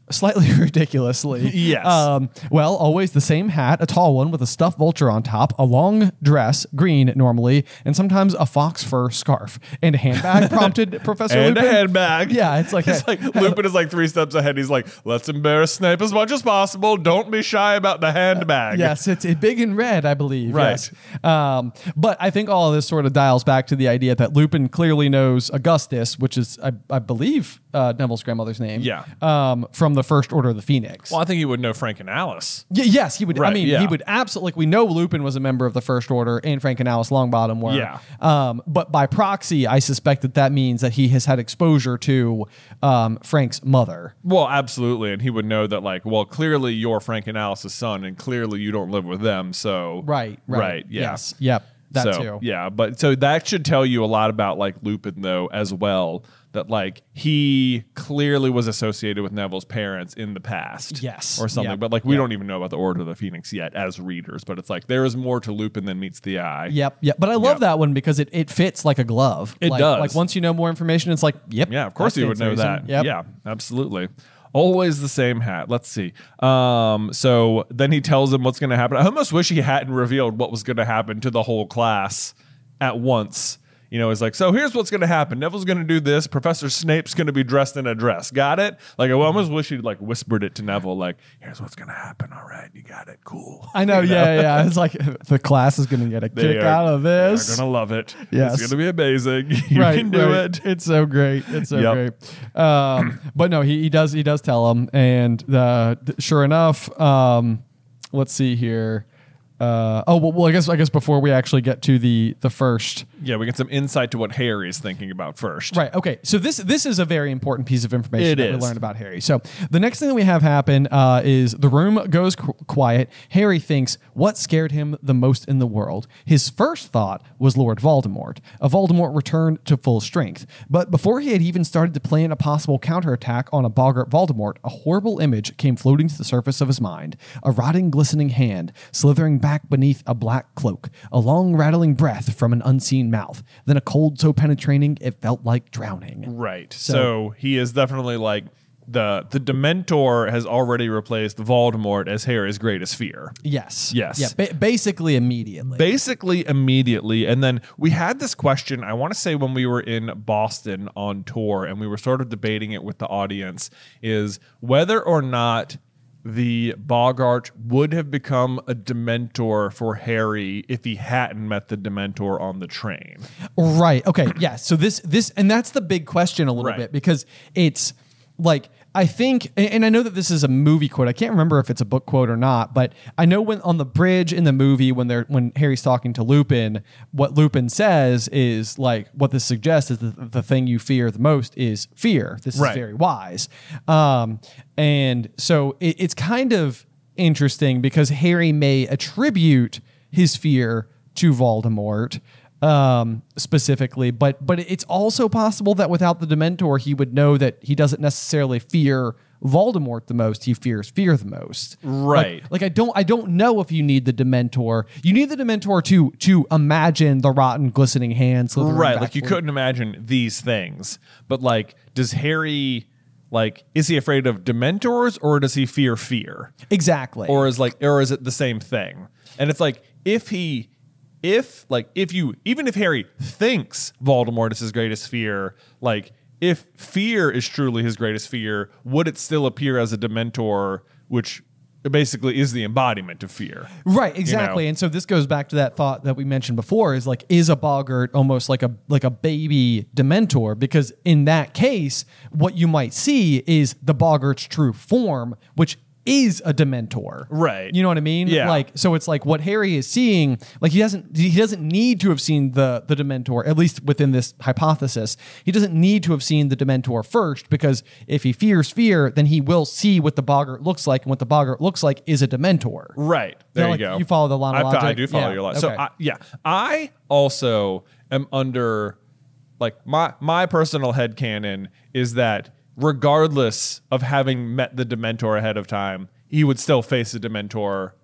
Slightly ridiculously. Yes. Um, well, always the same hat, a tall one with a stuffed vulture on top, a long dress, green normally, and sometimes a fox fur scarf. And a handbag prompted Professor And Lupin. a handbag. Yeah, it's like, It's like Lupin is like three steps ahead. He's like, let's embarrass Snape as much as possible. Don't be shy about the handbag. Yes, it's it's big and red, I believe. Right. Yes. Um, but I think all of this sort of dials back to the idea that Lupin clearly knows Augustus, which is, I, I believe, uh, Neville's grandmother's name. Yeah. Um, from the First Order of the Phoenix. Well, I think he would know Frank and Alice. Y- yes, he would. I Right, mean, yeah. he would absolutely. Like, we know Lupin was a member of the First Order, and Frank and Alice Longbottom were. Yeah. Um, but by proxy, I suspect that that means that he has had exposure to um, Frank's mother. Well, absolutely. And he would know that, like, well, clearly you're Frank and Alice's son, and clearly you don't live with them. So, Right. Right. Right. Yeah. Yes. Yep. That so, too. Yeah. But so that should tell you a lot about, like, Lupin, though, as well. That, like, he clearly was associated with Neville's parents in the past. Yes. Or something. Yep. But, like, we Yep. don't even know about the Order of the Phoenix yet as readers. But it's like there is more to Lupin than meets the eye. Yep. Yep. But I love Yep. that one because it, it fits like a glove. It like, does. Like once you know more information, it's like, yep. Yeah, of course that you would know stands to reason. that. Yep. Yeah, absolutely. Always the same hat. Let's see. Um, so then he tells him what's going to happen. I almost wish he hadn't revealed what was going to happen to the whole class at once. You know, it's like, so here's what's going to happen. Neville's going to do this. Professor Snape's going to be dressed in a dress. Got it? Like, I almost wish he'd like whispered it to Neville. Like, here's what's going to happen. All right, you got it. Cool. I know. You Yeah. Yeah. It's like the class is going to get a They kick are- out of They're this. going to love it. Yes. It's going to be amazing. You right, can do right. it. It's so great. It's so Yep. great. Um, but no, he, he does he does tell him, and uh, th- sure enough, um, let's see here. Uh, oh well, well, I guess I guess before we actually get to the the first. Yeah, we get some insight to what Harry's thinking about first. Right. Okay. So this this is a very important piece of information It that we is. learned about Harry. So the next thing that we have happen uh, is the room goes qu- quiet. Harry thinks what scared him the most in the world. His first thought was Lord Voldemort. A Voldemort returned to full strength, but before he had even started to plan a possible counterattack on a boggart Voldemort, a horrible image came floating to the surface of his mind. A rotting, glistening hand slithering back beneath a black cloak. A long, rattling breath from an unseen mouth. Then a cold so penetrating it felt like drowning. Right. So- So, he is definitely like the the Dementor has already replaced Voldemort as Harry's greatest fear. Yes. Yes. Yeah. Ba- basically immediately. Basically immediately. And then we had this question, I want to say when we were in Boston on tour and we were sort of debating it with the audience, is whether or not the Boggart would have become a Dementor for Harry if he hadn't met the Dementor on the train. Right. Okay. Yeah. So this this and that's the big question a little Right. bit because it's like I think and and I know that this is a movie quote. I can't remember if it's a book quote or not, but I know when on the bridge in the movie when they're when Harry's talking to Lupin, what Lupin says is like what this suggests is that the thing you fear the most is fear. This Right. is very wise. Um and so it, it's kind of interesting because Harry may attribute his fear to Voldemort um, specifically, but but it's also possible that without the Dementor, he would know that he doesn't necessarily fear Voldemort the most. He fears fear the most. Right. Like, like I don't I don't know if you need the Dementor. You need the Dementor to to imagine the rotten, glistening hand slithering Right, like you backward. couldn't imagine these things. But like, does Harry like is he afraid of Dementors or does he fear fear? Exactly. Or is like or is it the same thing? And it's like if he if like if you even if Harry thinks Voldemort is his greatest fear, like if fear is truly his greatest fear, would it still appear as a Dementor, which basically is the embodiment of fear? Right, exactly. You know? And so this goes back to that thought that we mentioned before is like, is a boggart almost like a like a baby Dementor? Because in that case, what you might see is the boggart's true form, which is a Dementor. Right. You know what I mean? Yeah. Like, so it's like what Harry is seeing, like he doesn't he doesn't need to have seen the the Dementor, at least within this hypothesis. He doesn't need to have seen the Dementor first, because if he fears fear, then he will see what the boggart looks like, and what the boggart looks like is a Dementor. Right. There know, you like, go. you follow the line of I, logic? I do follow Yeah, your line. So okay. I, yeah, I also am under like my my personal headcanon is that regardless of having met the Dementor ahead of time, he would still face a Dementor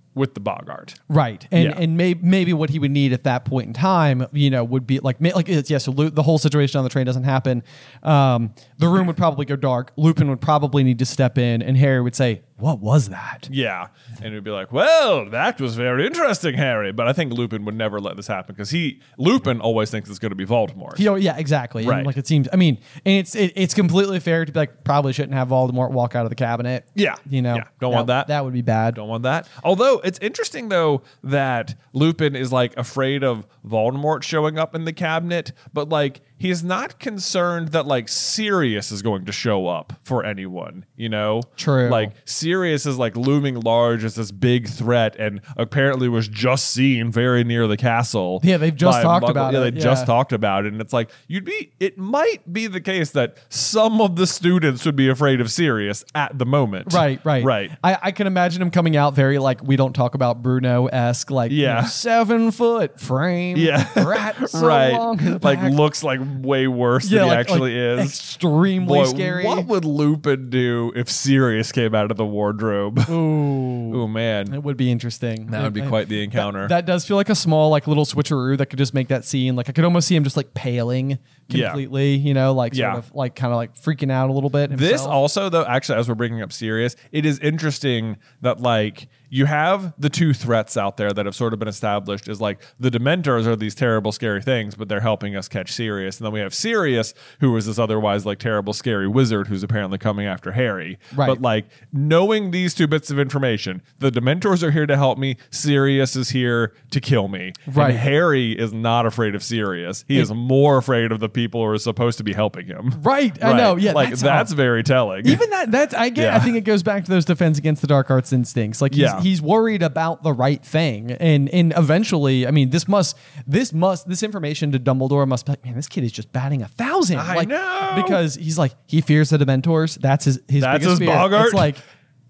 with the Bogart. Right. And Yeah. and may, maybe what he would need at that point in time, you know, would be like, ma- like it's, yeah, so Lu- the whole situation on the train doesn't happen. Um, the room would probably go dark. Lupin would probably need to step in, and Harry would say, what was that? Yeah. And he'd be like, well, that was very interesting, Harry. But I think Lupin would never let this happen because he, Lupin always thinks it's going to be Voldemort. You know, yeah, exactly. And Right. like it seems, I mean, and it's it, it's completely fair to be like, probably shouldn't have Voldemort walk out of the cabinet. Yeah. You know, Yeah. Don't want that. That would be bad. Don't want that. Although it's interesting though that Lupin is like afraid of Voldemort showing up in the cabinet, but like he's not concerned that like Sirius is going to show up for anyone, you know? True. Like Sirius is like looming large as this big threat and apparently was just seen very near the castle. Yeah, they've just by talked Muggle- about yeah, it, they just yeah. talked about it. And it's like you'd be it might be the case that some of the students would be afraid of Sirius at the moment. Right, right, Right. I, I can imagine him coming out very like we don't talk about Bruno esque, like you Yeah. know, seven foot frame, Yeah. rat so right. long in the Like back. looks like way worse yeah, than he like, actually like, is. extremely Boy, scary. what would Lupin do if Sirius came out of the wardrobe? Ooh, Oh man. it would be interesting. That would be It- quite the encounter. That, that does feel like a small, like little switcheroo that could just make that scene. Like I could almost see him just like paling Yeah. completely. You know, like sort Yeah. of like kind of like freaking out a little bit. This himself. also, though, actually, as we're bringing up Sirius, it is interesting that like you have the two threats out there that have sort of been established as like the Dementors are these terrible, scary things, but they're helping us catch Sirius, and then we have Sirius, who is this otherwise like terrible, scary wizard who's apparently coming after Harry. Right. But like knowing these two bits of information, the Dementors are here to help me. Sirius is here to kill me. Right. And Harry is not afraid of Sirius. He is more afraid of the people who are supposed to be helping him. Right, I know. Yeah, like that's that's, how- very telling. Even that, that's I get. Yeah. I think it goes back to those defense against the dark arts instincts. Like he's, Yeah. he's worried about the right thing, and and eventually, I mean, this must, this must, this information to Dumbledore must be like, man, this kid is just batting a thousand. I like, know. because he's like he fears the Dementors. That's his his That's biggest his fear. Bogart? It's like,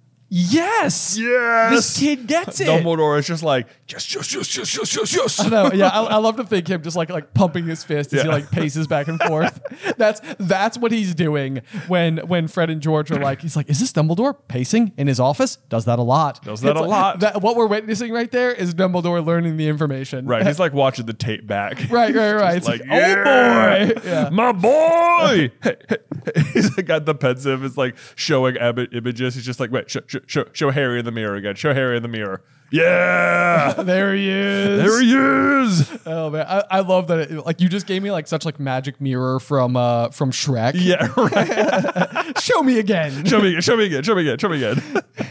yes, Yes. this kid gets it. Dumbledore is just like, yes, yes, yes, yes, yes, yes, yes. I know, yeah, I, I love to think him just like like pumping his fist as he Yeah. like paces back and forth. That's that's what he's doing when when Fred and George are like, he's like, is this Dumbledore pacing in his office? Does that a lot. Does that It's a like- lot. That, what we're witnessing right there is Dumbledore learning the information. Right, he's like watching the tape back. right, right, right. It's Just like, like, oh boy, yeah. my boy. He's like got the pensive. It's like showing Im- images. He's just like, wait, show, show, show, show Harry in the mirror again. Show Harry in the mirror. Yeah, There he is. there he is. Oh man, I, I love that. It, like you just gave me like such like magic mirror from uh from Shrek. Yeah, right. Show me again. Show me again. Show me again. Show me again. Show me again.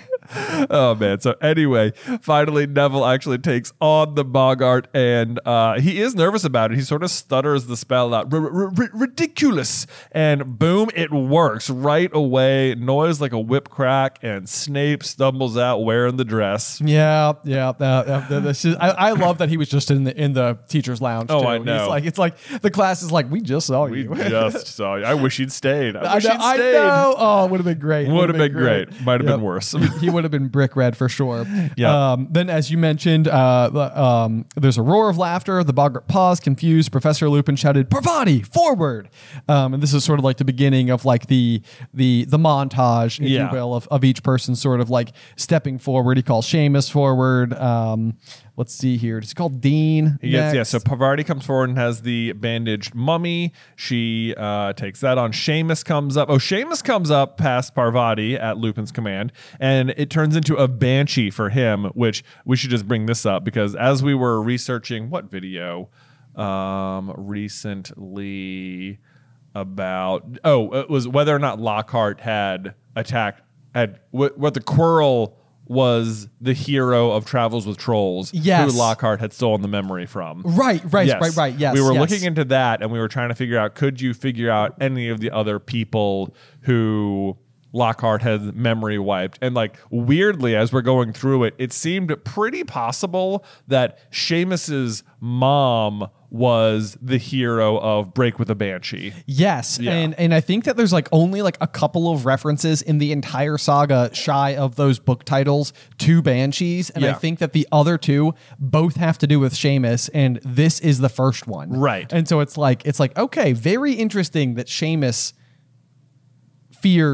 Oh man! So anyway, finally Neville actually takes on the Bogart, and uh, he is nervous about it. He sort of stutters the spell out, R- r- r- ridiculous, and boom, it works right away. Noise like a whip crack, and Snape stumbles out wearing the dress. Yeah, yeah. Uh, uh, this is, I, I love that he was just in the in the teacher's lounge. Oh, too. I He's know. like it's like the class is like we just saw We you. just saw you. I wish he'd stayed. I I wish know, he'd I stayed. know. Oh, it would have been great. Would have been great. Might have been worse. He would have been brick red for sure. Yeah. Um, then, as you mentioned, uh, um, there's a roar of laughter. The Bogart paused, confused. Professor Lupin shouted, "Parvati, forward!" Um, and this is sort of like the beginning of like the the the montage, if Yeah. you will, of, of each person sort of like stepping forward. He calls Seamus forward. Um, let's see here. It's called Dean. He gets, yeah, next. so Parvati comes forward and has the bandaged mummy. She uh, takes that on. Seamus comes up. Oh, Seamus comes up past Parvati at Lupin's command, and it turns into a banshee for him, which we should just bring this up because as we were researching what video um, recently about, oh, it was whether or not Lockhart had attacked, had what, what the Quirrell was the hero of Travels with Trolls, Yes. who Lockhart had stolen the memory from. Right, right, Yes. right, right. Yes, we were yes. looking into that, and we were trying to figure out: could you figure out any of the other people who Lockhart had memory wiped? And like weirdly, as we're going through it, it seemed pretty possible that Seamus's mom was the hero of Break with a Banshee. Yes, Yeah. and and I think that there's like only like a couple of references in the entire saga shy of those book titles to Banshees, and I Yeah. think that the other two both have to do with Seamus, and this is the first one. Right. And so it's like it's like okay, very interesting that Seamus fears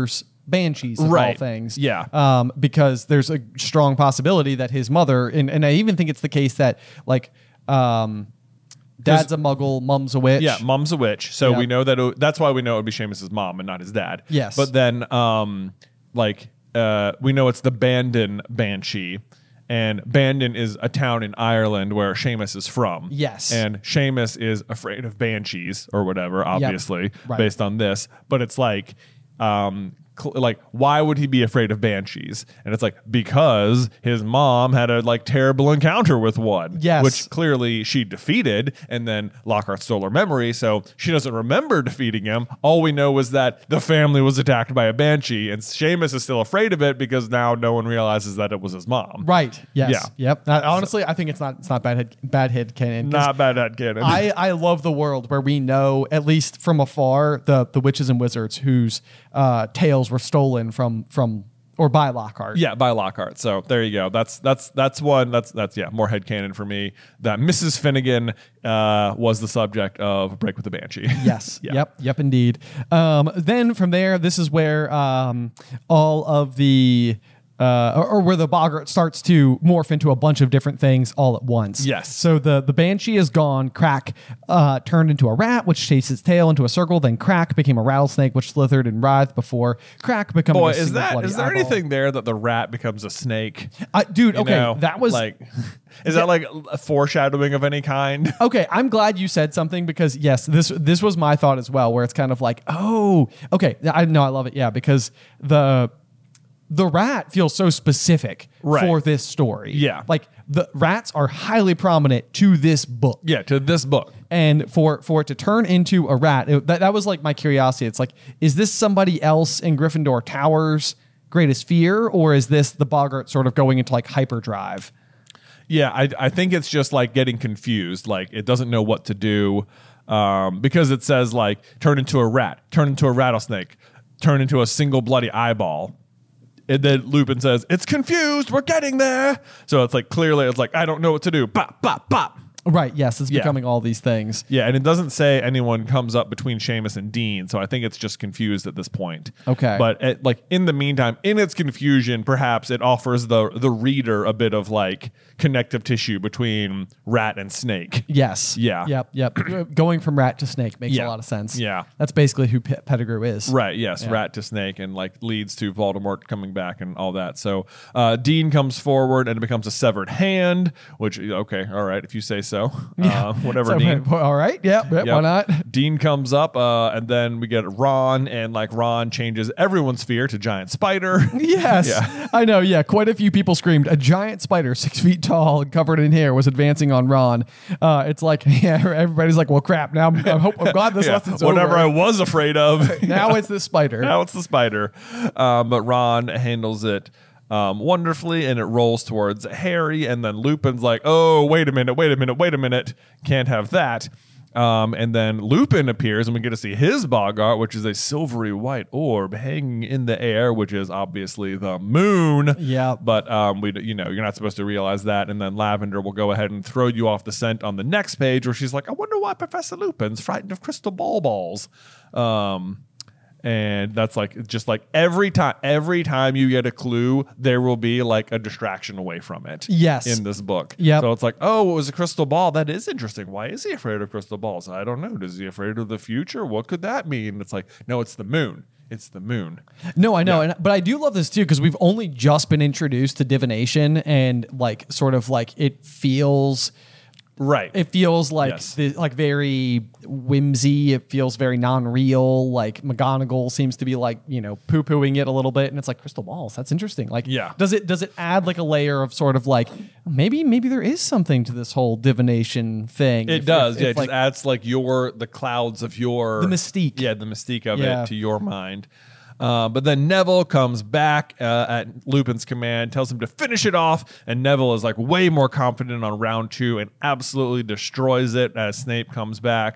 banshees of all Right. things. Yeah. Um, because there's a strong possibility that his mother, and, and I even think it's the case that like um, dad's a muggle, mom's a witch. Yeah, mom's a witch. So Yeah. we know that it, that's why we know it would be Seamus's mom and not his dad. Yes. But then, um, like, uh, we know it's the Bandon Banshee. And Bandon is a town in Ireland where Seamus is from. Yes. And Seamus is afraid of banshees or whatever, obviously, Right. based on this. But it's like, um, cl- like, why would he be afraid of banshees? And it's like, because his mom had a like terrible encounter with one. Yes. Which clearly she defeated, and then Lockhart stole her memory, so she doesn't remember defeating him. All we know is that the family was attacked by a banshee, and Seamus is still afraid of it because now no one realizes that it was his mom. Right. Yes. Yeah. Yep. Uh, honestly, I think it's not it's not bad head bad head canon. 'cause Not bad at canon. I, I love the world where we know, at least from afar, the the witches and wizards whose uh, tales were stolen from from or by Lockhart. Yeah, by Lockhart. So there you go. That's that's that's one. That's that's yeah, more headcanon for me. That Missus Finnegan uh, was the subject of Break with the Banshee. Yes. Yeah. Yep. Yep. Indeed. Um, then from there, this is where um, all of the uh, or, or where the boggart starts to morph into a bunch of different things all at once. Yes. So the the banshee is gone. Crack uh, turned into a rat, which chased its tail into a circle. Then Crack became a rattlesnake, which slithered and writhed before Crack becoming Boy, a is single that bloody is there eyeball. anything there that the rat becomes a snake? I, dude, You okay, know? that was like, is that like a foreshadowing of any kind? Okay, I'm glad you said something because yes, this this was my thought as well, where it's kind of like, oh, okay, I know I love it, yeah, because the the rat feels so specific Right. for this story. Yeah. like the rats are highly prominent to this book. Yeah, to this book. And for for it to turn into a rat, it, that, that was like my curiosity. It's like, is this somebody else in Gryffindor Tower's greatest fear, or is this the boggart sort of going into like hyperdrive? Yeah, I, I think it's just like getting confused. Like it doesn't know what to do um, because it says like turn into a rat, turn into a rattlesnake, turn into a single bloody eyeball. And then Lupin says, it's confused. We're getting there. So it's like clearly it's like, I don't know what to do. Bop, bop, bop. Right. Yes, it's Yeah. becoming all these things. Yeah, and it doesn't say anyone comes up between Seamus and Dean, so I think it's just confused at this point. Okay. But it, like in the meantime, in its confusion, perhaps it offers the the reader a bit of like connective tissue between rat and snake. Yes. Yeah. Yep. Yep. Going from rat to snake makes Yeah. a lot of sense. Yeah. That's basically who Pe- Pettigrew is. Right, yes, Yeah. rat to snake, and like leads to Voldemort coming back and all that. So uh, Dean comes forward and it becomes a severed hand, which, okay, all right, if you say so. Uh, whatever, So, Dean. all right. Yeah. yeah, Yep. Why not? Dean comes up, uh, and then we get Ron, and like Ron changes everyone's fear to giant spider. Yes. Yeah. I know. Yeah. Quite a few people screamed. A giant spider, six feet tall and covered in hair, was advancing on Ron. Uh, it's like, yeah, everybody's like, well, crap. Now I'm, I hope, I'm glad this Yeah, lesson's whatever I over. was afraid of. Now it's the spider. Now it's the spider. Um, but Ron handles it um, wonderfully, and it rolls towards Harry, and then Lupin's like, oh, wait a minute, wait a minute, wait a minute. Can't have that. Um, and then Lupin appears, and we get to see his boggart, which is a silvery white orb hanging in the air, which is obviously the moon. Yeah. But um, we, you know, you're not supposed to realize that. And then Lavender will go ahead and throw you off the scent on the next page, where she's like, I wonder why Professor Lupin's frightened of crystal ball balls. Um, and that's like just like every time, every time you get a clue, there will be like a distraction away from it. Yes. In this book. Yep. So it's like, oh, it was a crystal ball. That is interesting. Why is he afraid of crystal balls? I don't know. Is he afraid of the future? What could that mean? It's like, no, it's the moon. It's the moon. No, I know, Yeah. and but I do love this too because we've only just been introduced to divination, and like sort of like it feels, Right. it feels like Yes. the, like very whimsy. It feels very non-real. Like McGonagall seems to be like, you know, poo-pooing it a little bit, and it's like crystal balls. That's interesting. Like, Yeah. does it does it add like a layer of sort of like maybe maybe there is something to this whole divination thing? It If- does. if- yeah, if, it just like, adds like your the clouds of your The mystique. Yeah, the mystique of Yeah. it to your mind. Uh, but then Neville comes back uh, at Lupin's command, tells him to finish it off, and Neville is like way more confident on round two and absolutely destroys it as Snape comes back.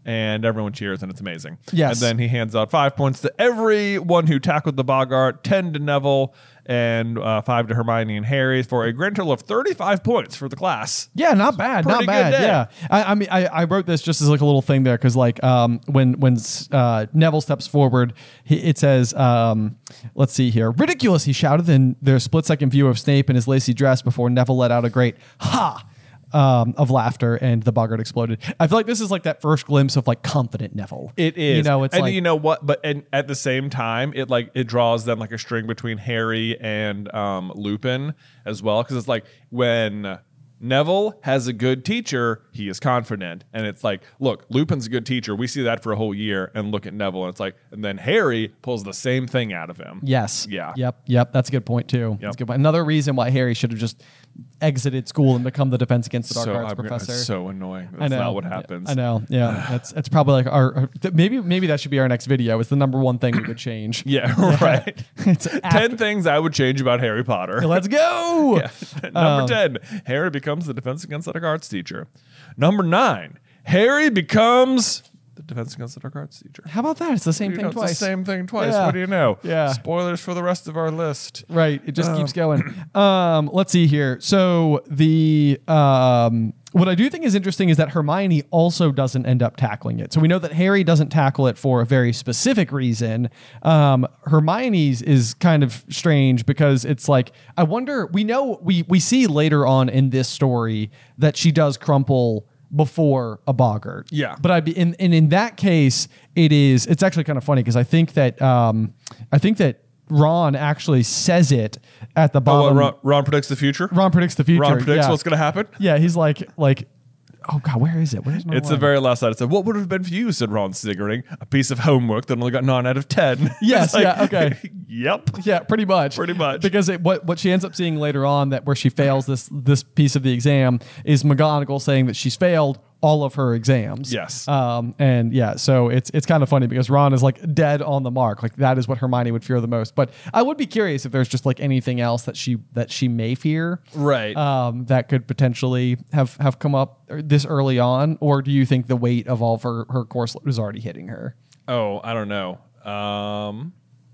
and everyone cheers, and it's amazing. Yes. And then he hands out five points to everyone who tackled the Boggart, ten to Neville, and uh, five to Hermione and Harry for a grand total of thirty-five points for the class. Yeah, not bad, not Pretty bad. good day. Yeah, I, I mean, I, I wrote this just as like a little thing there because like um, when when uh, Neville steps forward, he, it says, um, let's see here, ridiculous! He shouted in their split second view of Snape in his lacy dress before Neville let out a great ha. Um, of laughter, and the Boggart exploded. I feel like this is like that first glimpse of like confident Neville. It is, you know, it's and like, you know what, but and at the same time, it like it draws then like a string between Harry and um, Lupin as well, because it's like when Neville has a good teacher, he is confident, and it's like, look, Lupin's a good teacher. We see that for a whole year, and look at Neville, and it's like, and then Harry pulls the same thing out of him. yes, Yeah. yep, yep. That's a good point too. That's a good point. Another reason why Harry should have just exited school and become the Defense Against the Dark So Arts I'm gonna- professor. it's so annoying. That's I know. not what happens. I know. Yeah, that's that's probably like our, our th- maybe maybe that should be our next video. It's the number one thing we would change. Yeah, right. It's Ten after- things I would change about Harry Potter. Let's go. Yeah. Number Um, ten, Harry becomes the Defense Against the Dark Arts teacher. Number nine, Harry becomes the Defense Against the Dark Arts teacher. How about that? It's the same You thing know, it's twice. the same thing twice. Yeah. What do you know? Yeah. Spoilers for the rest of our list. Right. It just keeps going. Um, let's see here. So the um, what I do think is interesting is that Hermione also doesn't end up tackling it. So we know that Harry doesn't tackle it for a very specific reason. Um, Hermione's is kind of strange because it's like, I wonder, we know, we, we see later on in this story that she does crumple before a Boggart. Yeah. But I'd be in, and in that case, it is, it's actually kind of funny because I think that, um, I think that Ron actually says it at the Oh, bottom. what, Ron, Ron predicts the future? Ron predicts the future. Ron predicts yeah. what's going to happen? Yeah, he's like, like, oh God, where is it? Where's my It's line? the very last side. It said, what would have been for you, said Ron, sniggering. A piece of homework that only got nine out of ten. Yes, It's yeah, okay. Yep. Yeah, pretty much. Pretty much. Because it, what what she ends up seeing later on that where she fails this this piece of the exam is McGonagall saying that she's failed all of her exams. Yes. Um, and yeah, so it's it's kind of funny because Ron is like dead on the mark. Like that is what Hermione would fear the most. But I would be curious if there's just like anything else that she that she may fear. Right. Um, that could potentially have have come up this early on, or do you think the weight of all of her her course load is already hitting her? Oh, I don't know. Um,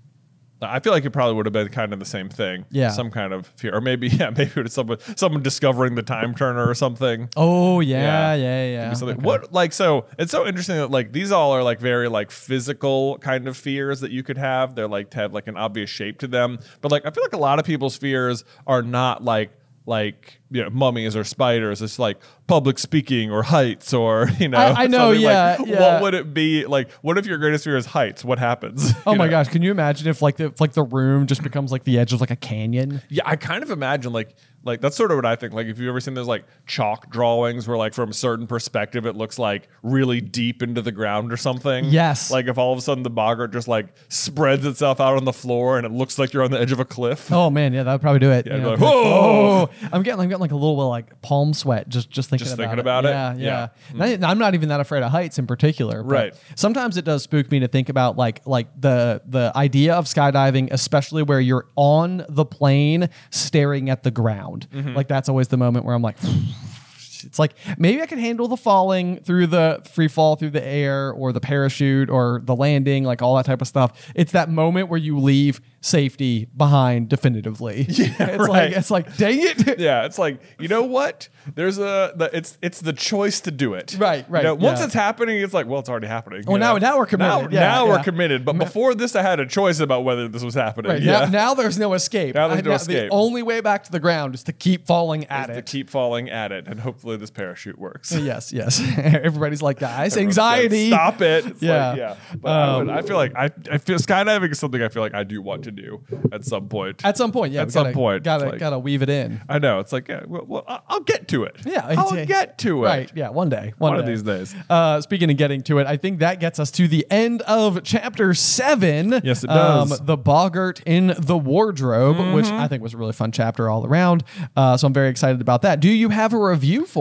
I feel like it probably would have been kind of the same thing. Yeah. Some kind of fear. Or maybe, yeah, maybe it was someone, someone discovering the time turner or something. Oh yeah, yeah, yeah. Could be something. Okay. What, like, so it's so interesting that, like, these all are, like, very, like, physical kind of fears that you could have. They're, like, to have, like, an obvious shape to them. But, like, I feel like a lot of people's fears are not, like, like, you know, mummies or spiders. It's like public speaking or heights or, you know. I- I know, something yeah, like, yeah. What would it be? Like, what if your greatest fear is heights? What happens? Oh You my know? gosh, can you imagine if like the if, like the room just becomes like the edge of like a canyon? Yeah, I kind of imagine like like that's sort of what I think. Like if you've ever seen those like chalk drawings where like from a certain perspective it looks like really deep into the ground or something. Yes. Like if all of a sudden the Boggart just like spreads itself out on the floor and it looks like you're on the edge of a cliff. Oh man, yeah, that would probably do it. Yeah, You I'd know, be like, oh, "Whoa!" I'm getting I'm getting like a little bit of, like palm sweat just just thinking Just about thinking it. about it? Yeah, yeah. Yeah. And I- I'm not even that afraid of heights in particular. but Right. Sometimes it does spook me to think about like like the the idea of skydiving, especially where you're on the plane staring at the ground. Mm-hmm. Like that's always the moment where I'm like. It's like maybe I can handle the falling through the free fall through the air or the parachute or the landing, like all that type of stuff. It's that moment where you leave safety behind definitively. Yeah, it's like right. it's like dang it. Yeah, it's like, you know what? There's a the, it's it's the choice to do it. Right, right, You know, once yeah. it's happening, it's like, well, it's already happening. Well, you now- know? now we're committed. Now, Yeah, now yeah. we're committed. But before this, I had a choice about whether this was happening. Right, yeah. now, now there's no escape. Now there's I- no escape. The only way back to the ground is to keep falling at Is to it. keep falling at it, and hopefully this parachute works. Yes, yes. Everybody's like, guys, Everyone's like, anxiety. Stop it. It's Yeah. like, yeah. But I, would, Um, I feel like I, I feel skydiving is something I feel like I do want to do at some point. At some point, yeah. At we some gotta, point, gotta it's like- gotta weave it in. I know. It's like, yeah, well, well I- I'll get to it. Yeah, I'll it's- get to it. Right. Yeah. One day. One, One of day. these days. Uh, speaking of getting to it, I think that gets us to the end of chapter seven. Yes, it does. Um, the Boggart in the wardrobe, which I think was a really fun chapter all around. Uh, so I'm very excited about that. Do you have a review for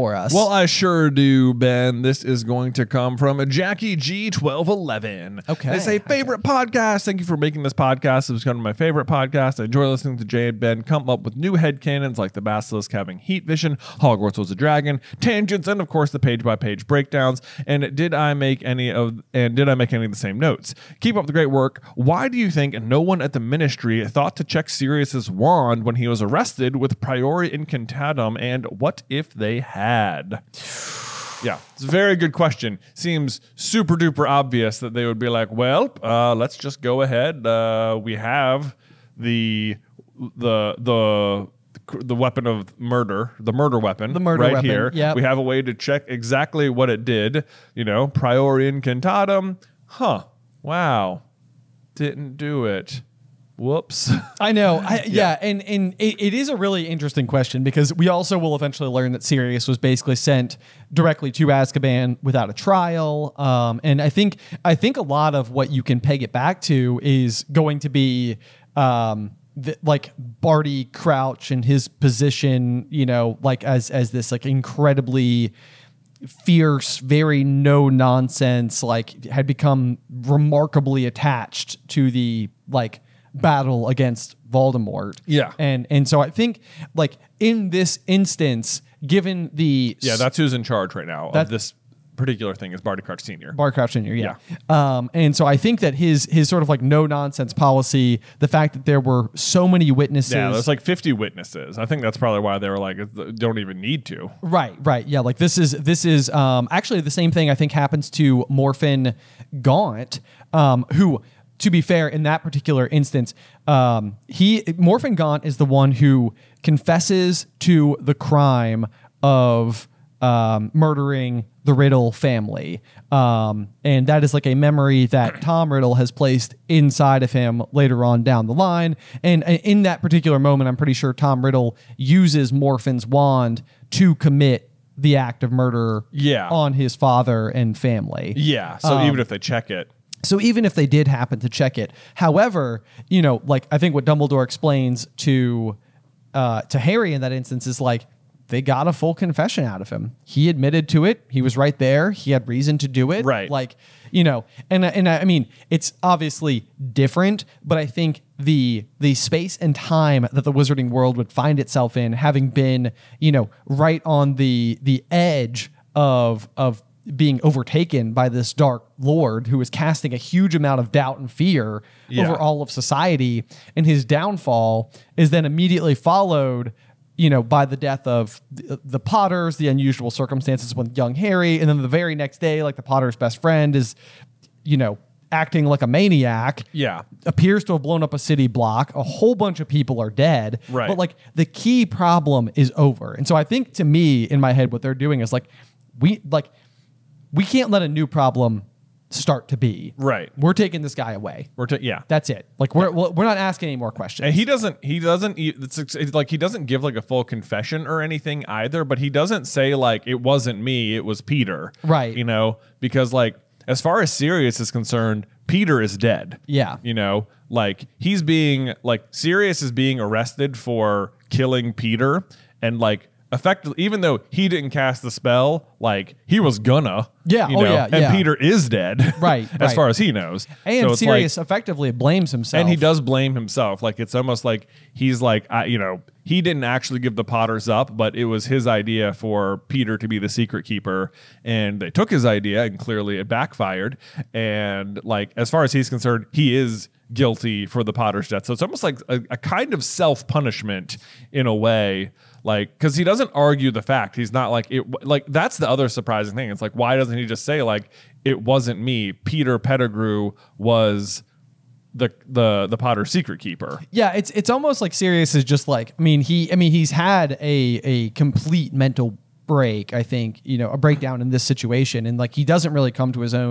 for us? Well, I sure do, Ben. This is going to come from Jackie G twelve eleven. Okay. They say, favorite podcast. Thank you for making this podcast. It was kind of my favorite podcast. I enjoy listening to Jay and Ben come up with new headcanons like the Basilisk having heat vision, Hogwarts was a dragon, tangents, and of course the page-by-page breakdowns. And did I make any of and did I make any of the same notes? Keep up the great work. Why do you think no one at the Ministry thought to check Sirius's wand when he was arrested with Priori Incantatem, and what if they had? Yeah, it's a very good question. Seems super duper obvious that they would be like, well, uh, let's just go ahead. Uh, we have the the the the weapon of murder, the murder weapon, The murder right weapon, here. yep. We have a way to check exactly what it did. You know, Priori Incantatem. Huh. Wow. Didn't do it. Whoops. I know. I, yeah. and and it, it is a really interesting question because we also will eventually learn that Sirius was basically sent directly to Azkaban without a trial. Um, and I think I think a lot of what you can peg it back to is going to be um, the, like Barty Crouch and his position, you know, like as as this like incredibly fierce, very no nonsense, like had become remarkably attached to the like battle against Voldemort. Yeah. And and so I think like in this instance, given the Yeah, that's who's in charge right now That- of this particular thing is Barty Crouch Senior Barty Crouch Junior Yeah. Um, and so I think that his his sort of like no nonsense policy, the fact that there were so many witnesses. Yeah, there's like fifty witnesses. I think that's probably why they were like, don't even need to. Right, right. Yeah, like this is this is um, actually the same thing I think happens to Morphin Gaunt, um, who, to be fair, in that particular instance, um, he Morphin Gaunt is the one who confesses to the crime of um, murdering the Riddle family. Um, and that is like a memory that Tom Riddle has placed inside of him later on down the line. And uh, in that particular moment, I'm pretty sure Tom Riddle uses Morphin's wand to commit the act of murder Yeah. on his father and family. Yeah, so Um, even if they check it. So even if they did happen to check it, however, you know, like I think what Dumbledore explains to uh, to Harry in that instance is like they got a full confession out of him. He admitted to it. He was right there. He had reason to do it. Right. Like, you know, and and I mean, it's obviously different, but I think the the space and time that the wizarding world would find itself in, having been, you know, right on the the edge of of being overtaken by this dark lord who is casting a huge amount of doubt and fear Yeah. over all of society, and his downfall is then immediately followed, you know, by the death of the, the Potters, the unusual circumstances with young Harry, and then the very next day, like the Potter's best friend is, you know, acting like a maniac. Yeah. Appears to have blown up a city block. A whole bunch of people are dead. Right. But like the key problem is over. And so I think to me, in my head, what they're doing is like, we like, we can't let a new problem start to be. Right. We're taking this guy away. We're t- yeah. That's it. Like we're we're not asking any more questions. And he doesn't, he doesn't, e- it's, it's like he doesn't give like a full confession or anything either, but he doesn't say like, it wasn't me, it was Peter. Right. You know, because like, as far as Sirius is concerned, Peter is dead. Yeah. You know, like he's being, like Sirius is being arrested for killing Peter, and like, effectively, even though he didn't cast the spell, like he was gonna, Yeah, you oh, know, yeah, and yeah. Peter is dead, Right, as right. far as he knows. and So it's Sirius like, effectively blames himself. and he does blame himself. Like it's almost like he's like, I, you know, he didn't actually give the Potters up, but it was his idea for Peter to be the secret keeper, and they took his idea, and clearly it backfired. And like, as far as he's concerned, he is guilty for the Potter's death. So it's almost like a, a kind of self-punishment in a way. Like, because he doesn't argue the fact. He's not like it. Like that's the other surprising thing. It's like, why doesn't he just say like, it wasn't me? Peter Pettigrew was the the the Potter secret keeper. Yeah, it's it's almost like Sirius is just like, I mean, he I mean, he's had a a complete mental break, I think, you know, a breakdown in this situation, and like he doesn't really come to his own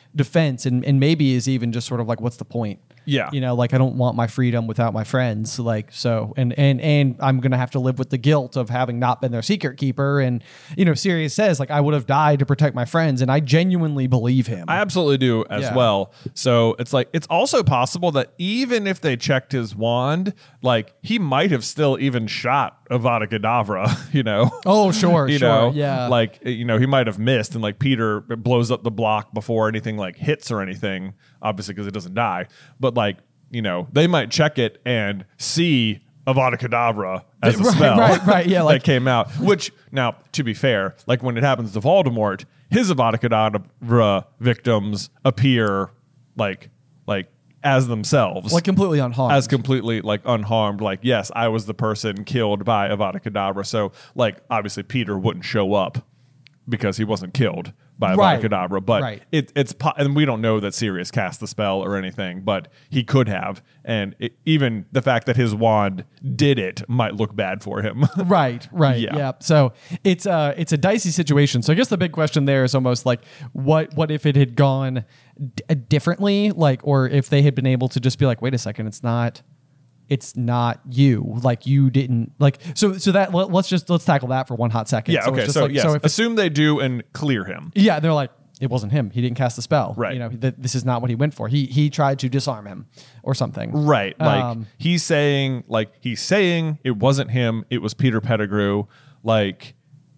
defense, and, and maybe is even just sort of like, what's the point? Yeah. You know, like, I don't want my freedom without my friends. Like, so, and, and, and I'm going to have to live with the guilt of having not been their secret keeper. And, you know, Sirius says, like, I would have died to protect my friends. And I genuinely believe him. I absolutely do as Yeah. well. So it's like, it's also possible that even if they checked his wand, like, he might have still even shot Avada Kedavra, you know? Oh, sure, you sure. know, yeah. like, you know, he might have missed, and like Peter blows up the block before anything like hits or anything, obviously because it doesn't die. But like, you know, they might check it and see Avada Kedavra as a Right, spell right, right, yeah, like- that came out. Which, now, to be fair, like when it happens to Voldemort, his Avada Kedavra victims appear like, like as themselves. like completely unharmed. As completely like unharmed, like, yes, I was the person killed by Avada Kedavra. So like obviously Peter wouldn't show up because he wasn't killed by Avada Right. Kedavra. But Right. it, it's po- and we don't know that Sirius cast the spell or anything, but he could have. And it, even the fact that his wand did it might look bad for him. Right, right, Yeah. yeah. So it's a it's a dicey situation. So I guess the big question there is almost like, what what if it had gone d- differently, like, or if they had been able to just be like, wait a second, it's not, it's not you, like you didn't like. So so that let, let's just let's tackle that for one hot second. yeah. So it's Okay. just So like, yes, so if it's, assume they do and clear him. yeah, they're like, it wasn't him. He didn't cast the spell. Right. You know, th- this is not what he went for. He he tried to disarm him or something. Right. Like Um, he's saying, like he's saying it wasn't him, it was Peter Pettigrew. Like,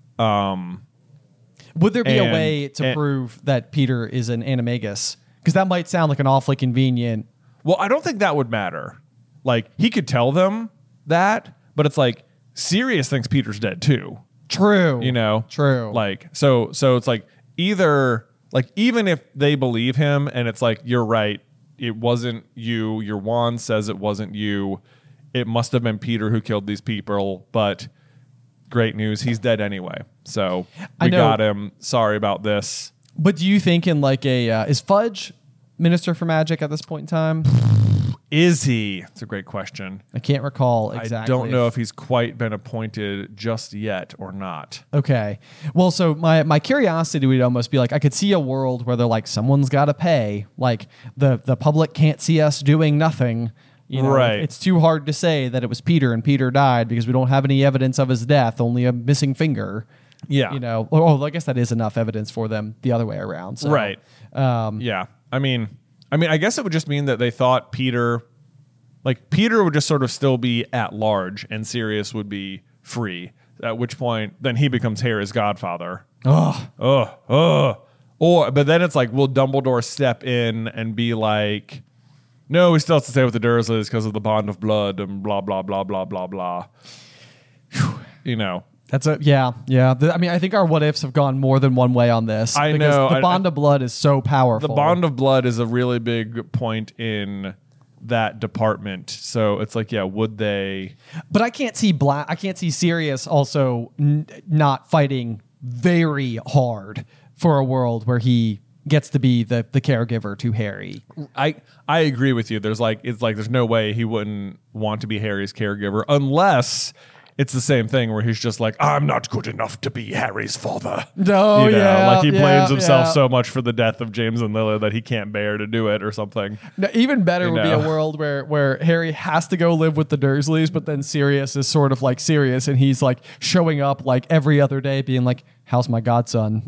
um, Would there be And- a way to and- prove that Peter is an animagus? Because that might sound like an awfully convenient. well, I don't think that would matter. Like he could tell them that, but it's like Sirius thinks Peter's dead too. True. You know? True. Like, so so it's like either like even if they believe him and it's like, you're right, it wasn't you, your wand says it wasn't you, it must have been Peter who killed these people, but great news, he's dead anyway. So I we know- got him. Sorry about this. But do you think in like a uh, is Fudge Minister for Magic at this point in time? Is he? It's a great question. I can't recall exactly. I don't know if he's quite been appointed just yet or not. Okay. Well, so my my curiosity would almost be like, I could see a world where they're like, someone's got to pay. Like the the public can't see us doing nothing. You know, Right. It's too hard to say that it was Peter and Peter died because we don't have any evidence of his death, only a missing finger. Yeah. You know, oh, I guess that is enough evidence for them the other way around. So, Right. Um, Yeah. I mean, I mean, I guess it would just mean that they thought Peter, like Peter would just sort of still be at large and Sirius would be free. At which point, then he becomes Harry's godfather. Oh, Ugh, ugh. Or, but then it's like, will Dumbledore step in and be like, no, he still has to stay with the Dursleys because of the bond of blood and blah, blah, blah, blah, blah, blah. You know. that's a yeah, yeah. The- I mean, I think our what ifs have gone more than one way on this. I because know, the I- bond I- of blood is so powerful. The bond of blood is a really big point in that department. So it's like, yeah, would they? But I can't see Black. I can't see Sirius also n- not fighting very hard for a world where he gets to be the the caregiver to Harry. I I agree with you. There's like it's like there's no way he wouldn't want to be Harry's caregiver unless it's the same thing where he's just like, I'm not good enough to be Harry's father. Oh, you know, yeah, like he yeah, blames himself yeah. so much for the death of James and Lily that he can't bear to do it or something. No, even better You would know. be a world where where Harry has to go live with the Dursleys, but then Sirius is sort of like Sirius, and he's like showing up like every other day, being like, "How's my godson?"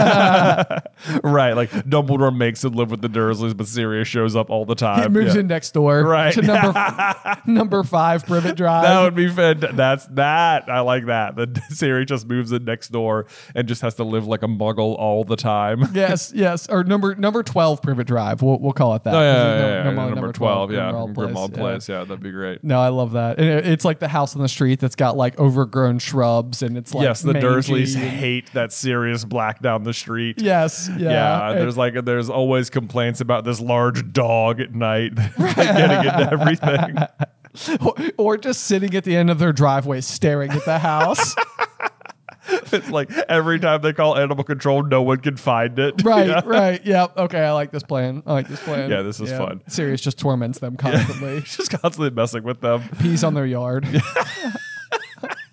Right, like Dumbledore makes him live with the Dursleys, but Sirius shows up all the time. He moves Yeah. in next door, Right. to number number five Privet Drive. That would be fantastic. That's that. I like that. The Sirius just moves in next door and just has to live like a muggle all the time. yes, yes, or number number twelve Privet Drive. We'll we'll call it that. Oh, yeah, Because yeah, it's yeah, no- yeah, normally number twelve, yeah, Grimmauld Grimmauld yeah. Place, yeah, that'd be great. No, I love that. And it- it's like the house on the street that's got like overgrown shrubs, and it's like Yes, the mangy Dursleys and- hate that Sirius black down the street. Yes, yeah. Yeah, And- there's like there's always complaints about this large dog at night getting into everything. or, or just sitting at the end of their driveway staring at the house. It's like every time they call animal control, no one can find it. Right, Yeah. right. Yep. Okay, I like this plan. I like this plan. Yeah, this is fun. Sirius just torments them constantly. Just constantly messing with them. Peas on their yard.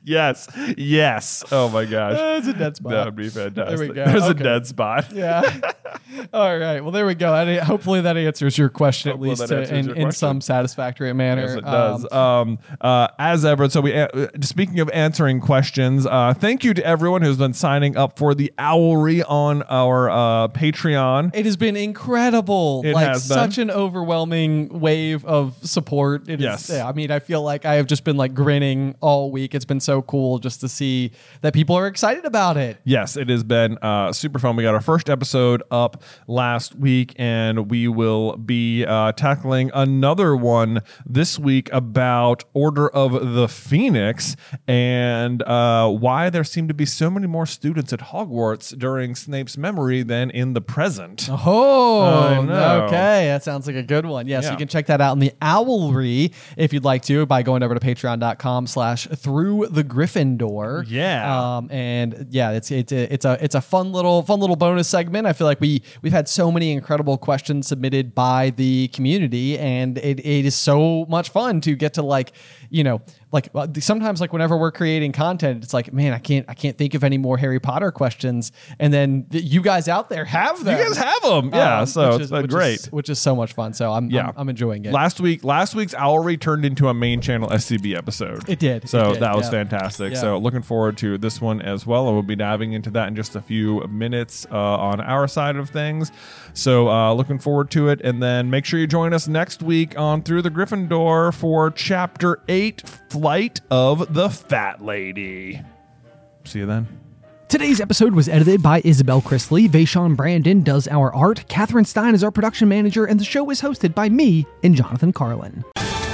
Yes. Yes. Oh my gosh. That's a dead spot. That would be fantastic. There we go. There's Okay. a dead spot. Yeah. All right. Well, there we go. I mean, hopefully that answers your question at Hopefully least that to, answers in, your in question. some satisfactory manner. Yes, it does. Um, Um, uh, as ever, so we uh, speaking of answering questions, uh, thank you to everyone who's been signing up for the Owlry on our uh, Patreon. It has been incredible. It like has been. such an overwhelming wave of support. It is- Yes. yeah, I mean, I feel like I have just been like grinning all week. It's been so cool just to see that people are excited about it. Yes, it has been uh, super fun. We got our first episode up last week, and we will be uh, tackling another one this week about Order of the Phoenix and uh, why there seem to be so many more students at Hogwarts during Snape's memory than in the present. Oh, I know. okay. That sounds like a good one. Yes, Yeah. you can check that out in the Owlry if you'd like to by going over to patreon.com slash through the Gryffindor. Yeah. Um, and yeah, it's it's a, it's a it's a fun little fun little bonus segment. I feel like we we've had so many incredible questions submitted by the community, and it, it is so much fun to get to like, you know, like uh, sometimes like whenever we're creating content, it's like, man, I can't I can't think of any more Harry Potter questions, and then th- you guys out there have them. You guys have them. Yeah, Um, so which it's is- been which great. is, which is so much fun. So I'm Yeah. I'm, I'm enjoying it. Last week, last week's Owlry turned into a main channel S C B episode. It did. So It did, that was yeah. fantastic. Yeah. So looking forward to this one as well. And we'll be diving into that in just a few minutes uh, on our side of things. So uh, looking forward to it. And then make sure you join us next week on Through the Gryffindor for Chapter eight, Flight of the Fat Lady. See you then. Today's episode was edited by Isabel Chrisley. Vaishon Brandon does our art. Catherine Stein is our production manager, and the show is hosted by me and Jonathan Carlin.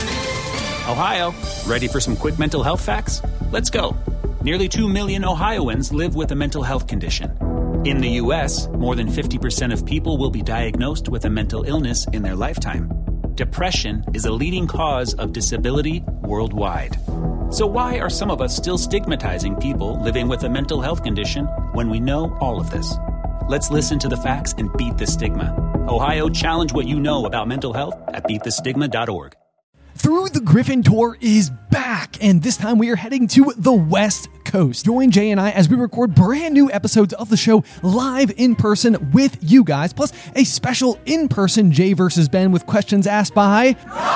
Ohio, ready for some quick mental health facts? Let's go. Nearly two million Ohioans live with a mental health condition. In the U S, more than fifty percent of people will be diagnosed with a mental illness in their lifetime. Depression is a leading cause of disability worldwide. So why are some of us still stigmatizing people living with a mental health condition when we know all of this? Let's listen to the facts and beat the stigma. Ohio, challenge what you know about mental health at beat the stigma dot org. Through the Gryffindor is back, and this time we are heading to the West Coast. Join Jay and I as we record brand new episodes of the show live in person with you guys, plus a special in-person Jay versus Ben with questions asked by...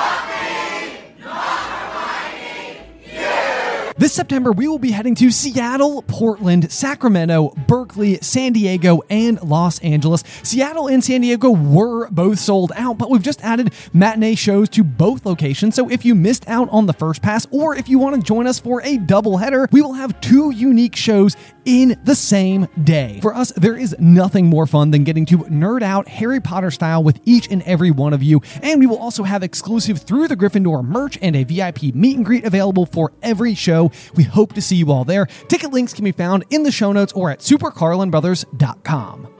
This September, we will be heading to Seattle, Portland, Sacramento, Berkeley, San Diego, and Los Angeles. Seattle and San Diego were both sold out, but we've just added matinee shows to both locations. So if you missed out on the first pass, or if you want to join us for a doubleheader, we will have two unique shows in the same day. For us, there is nothing more fun than getting to nerd out Harry Potter style with each and every one of you. And we will also have exclusive Through the Gryffindor merch and a V I P meet and greet available for every show. We hope to see you all there. Ticket links can be found in the show notes or at super carlin brothers dot com.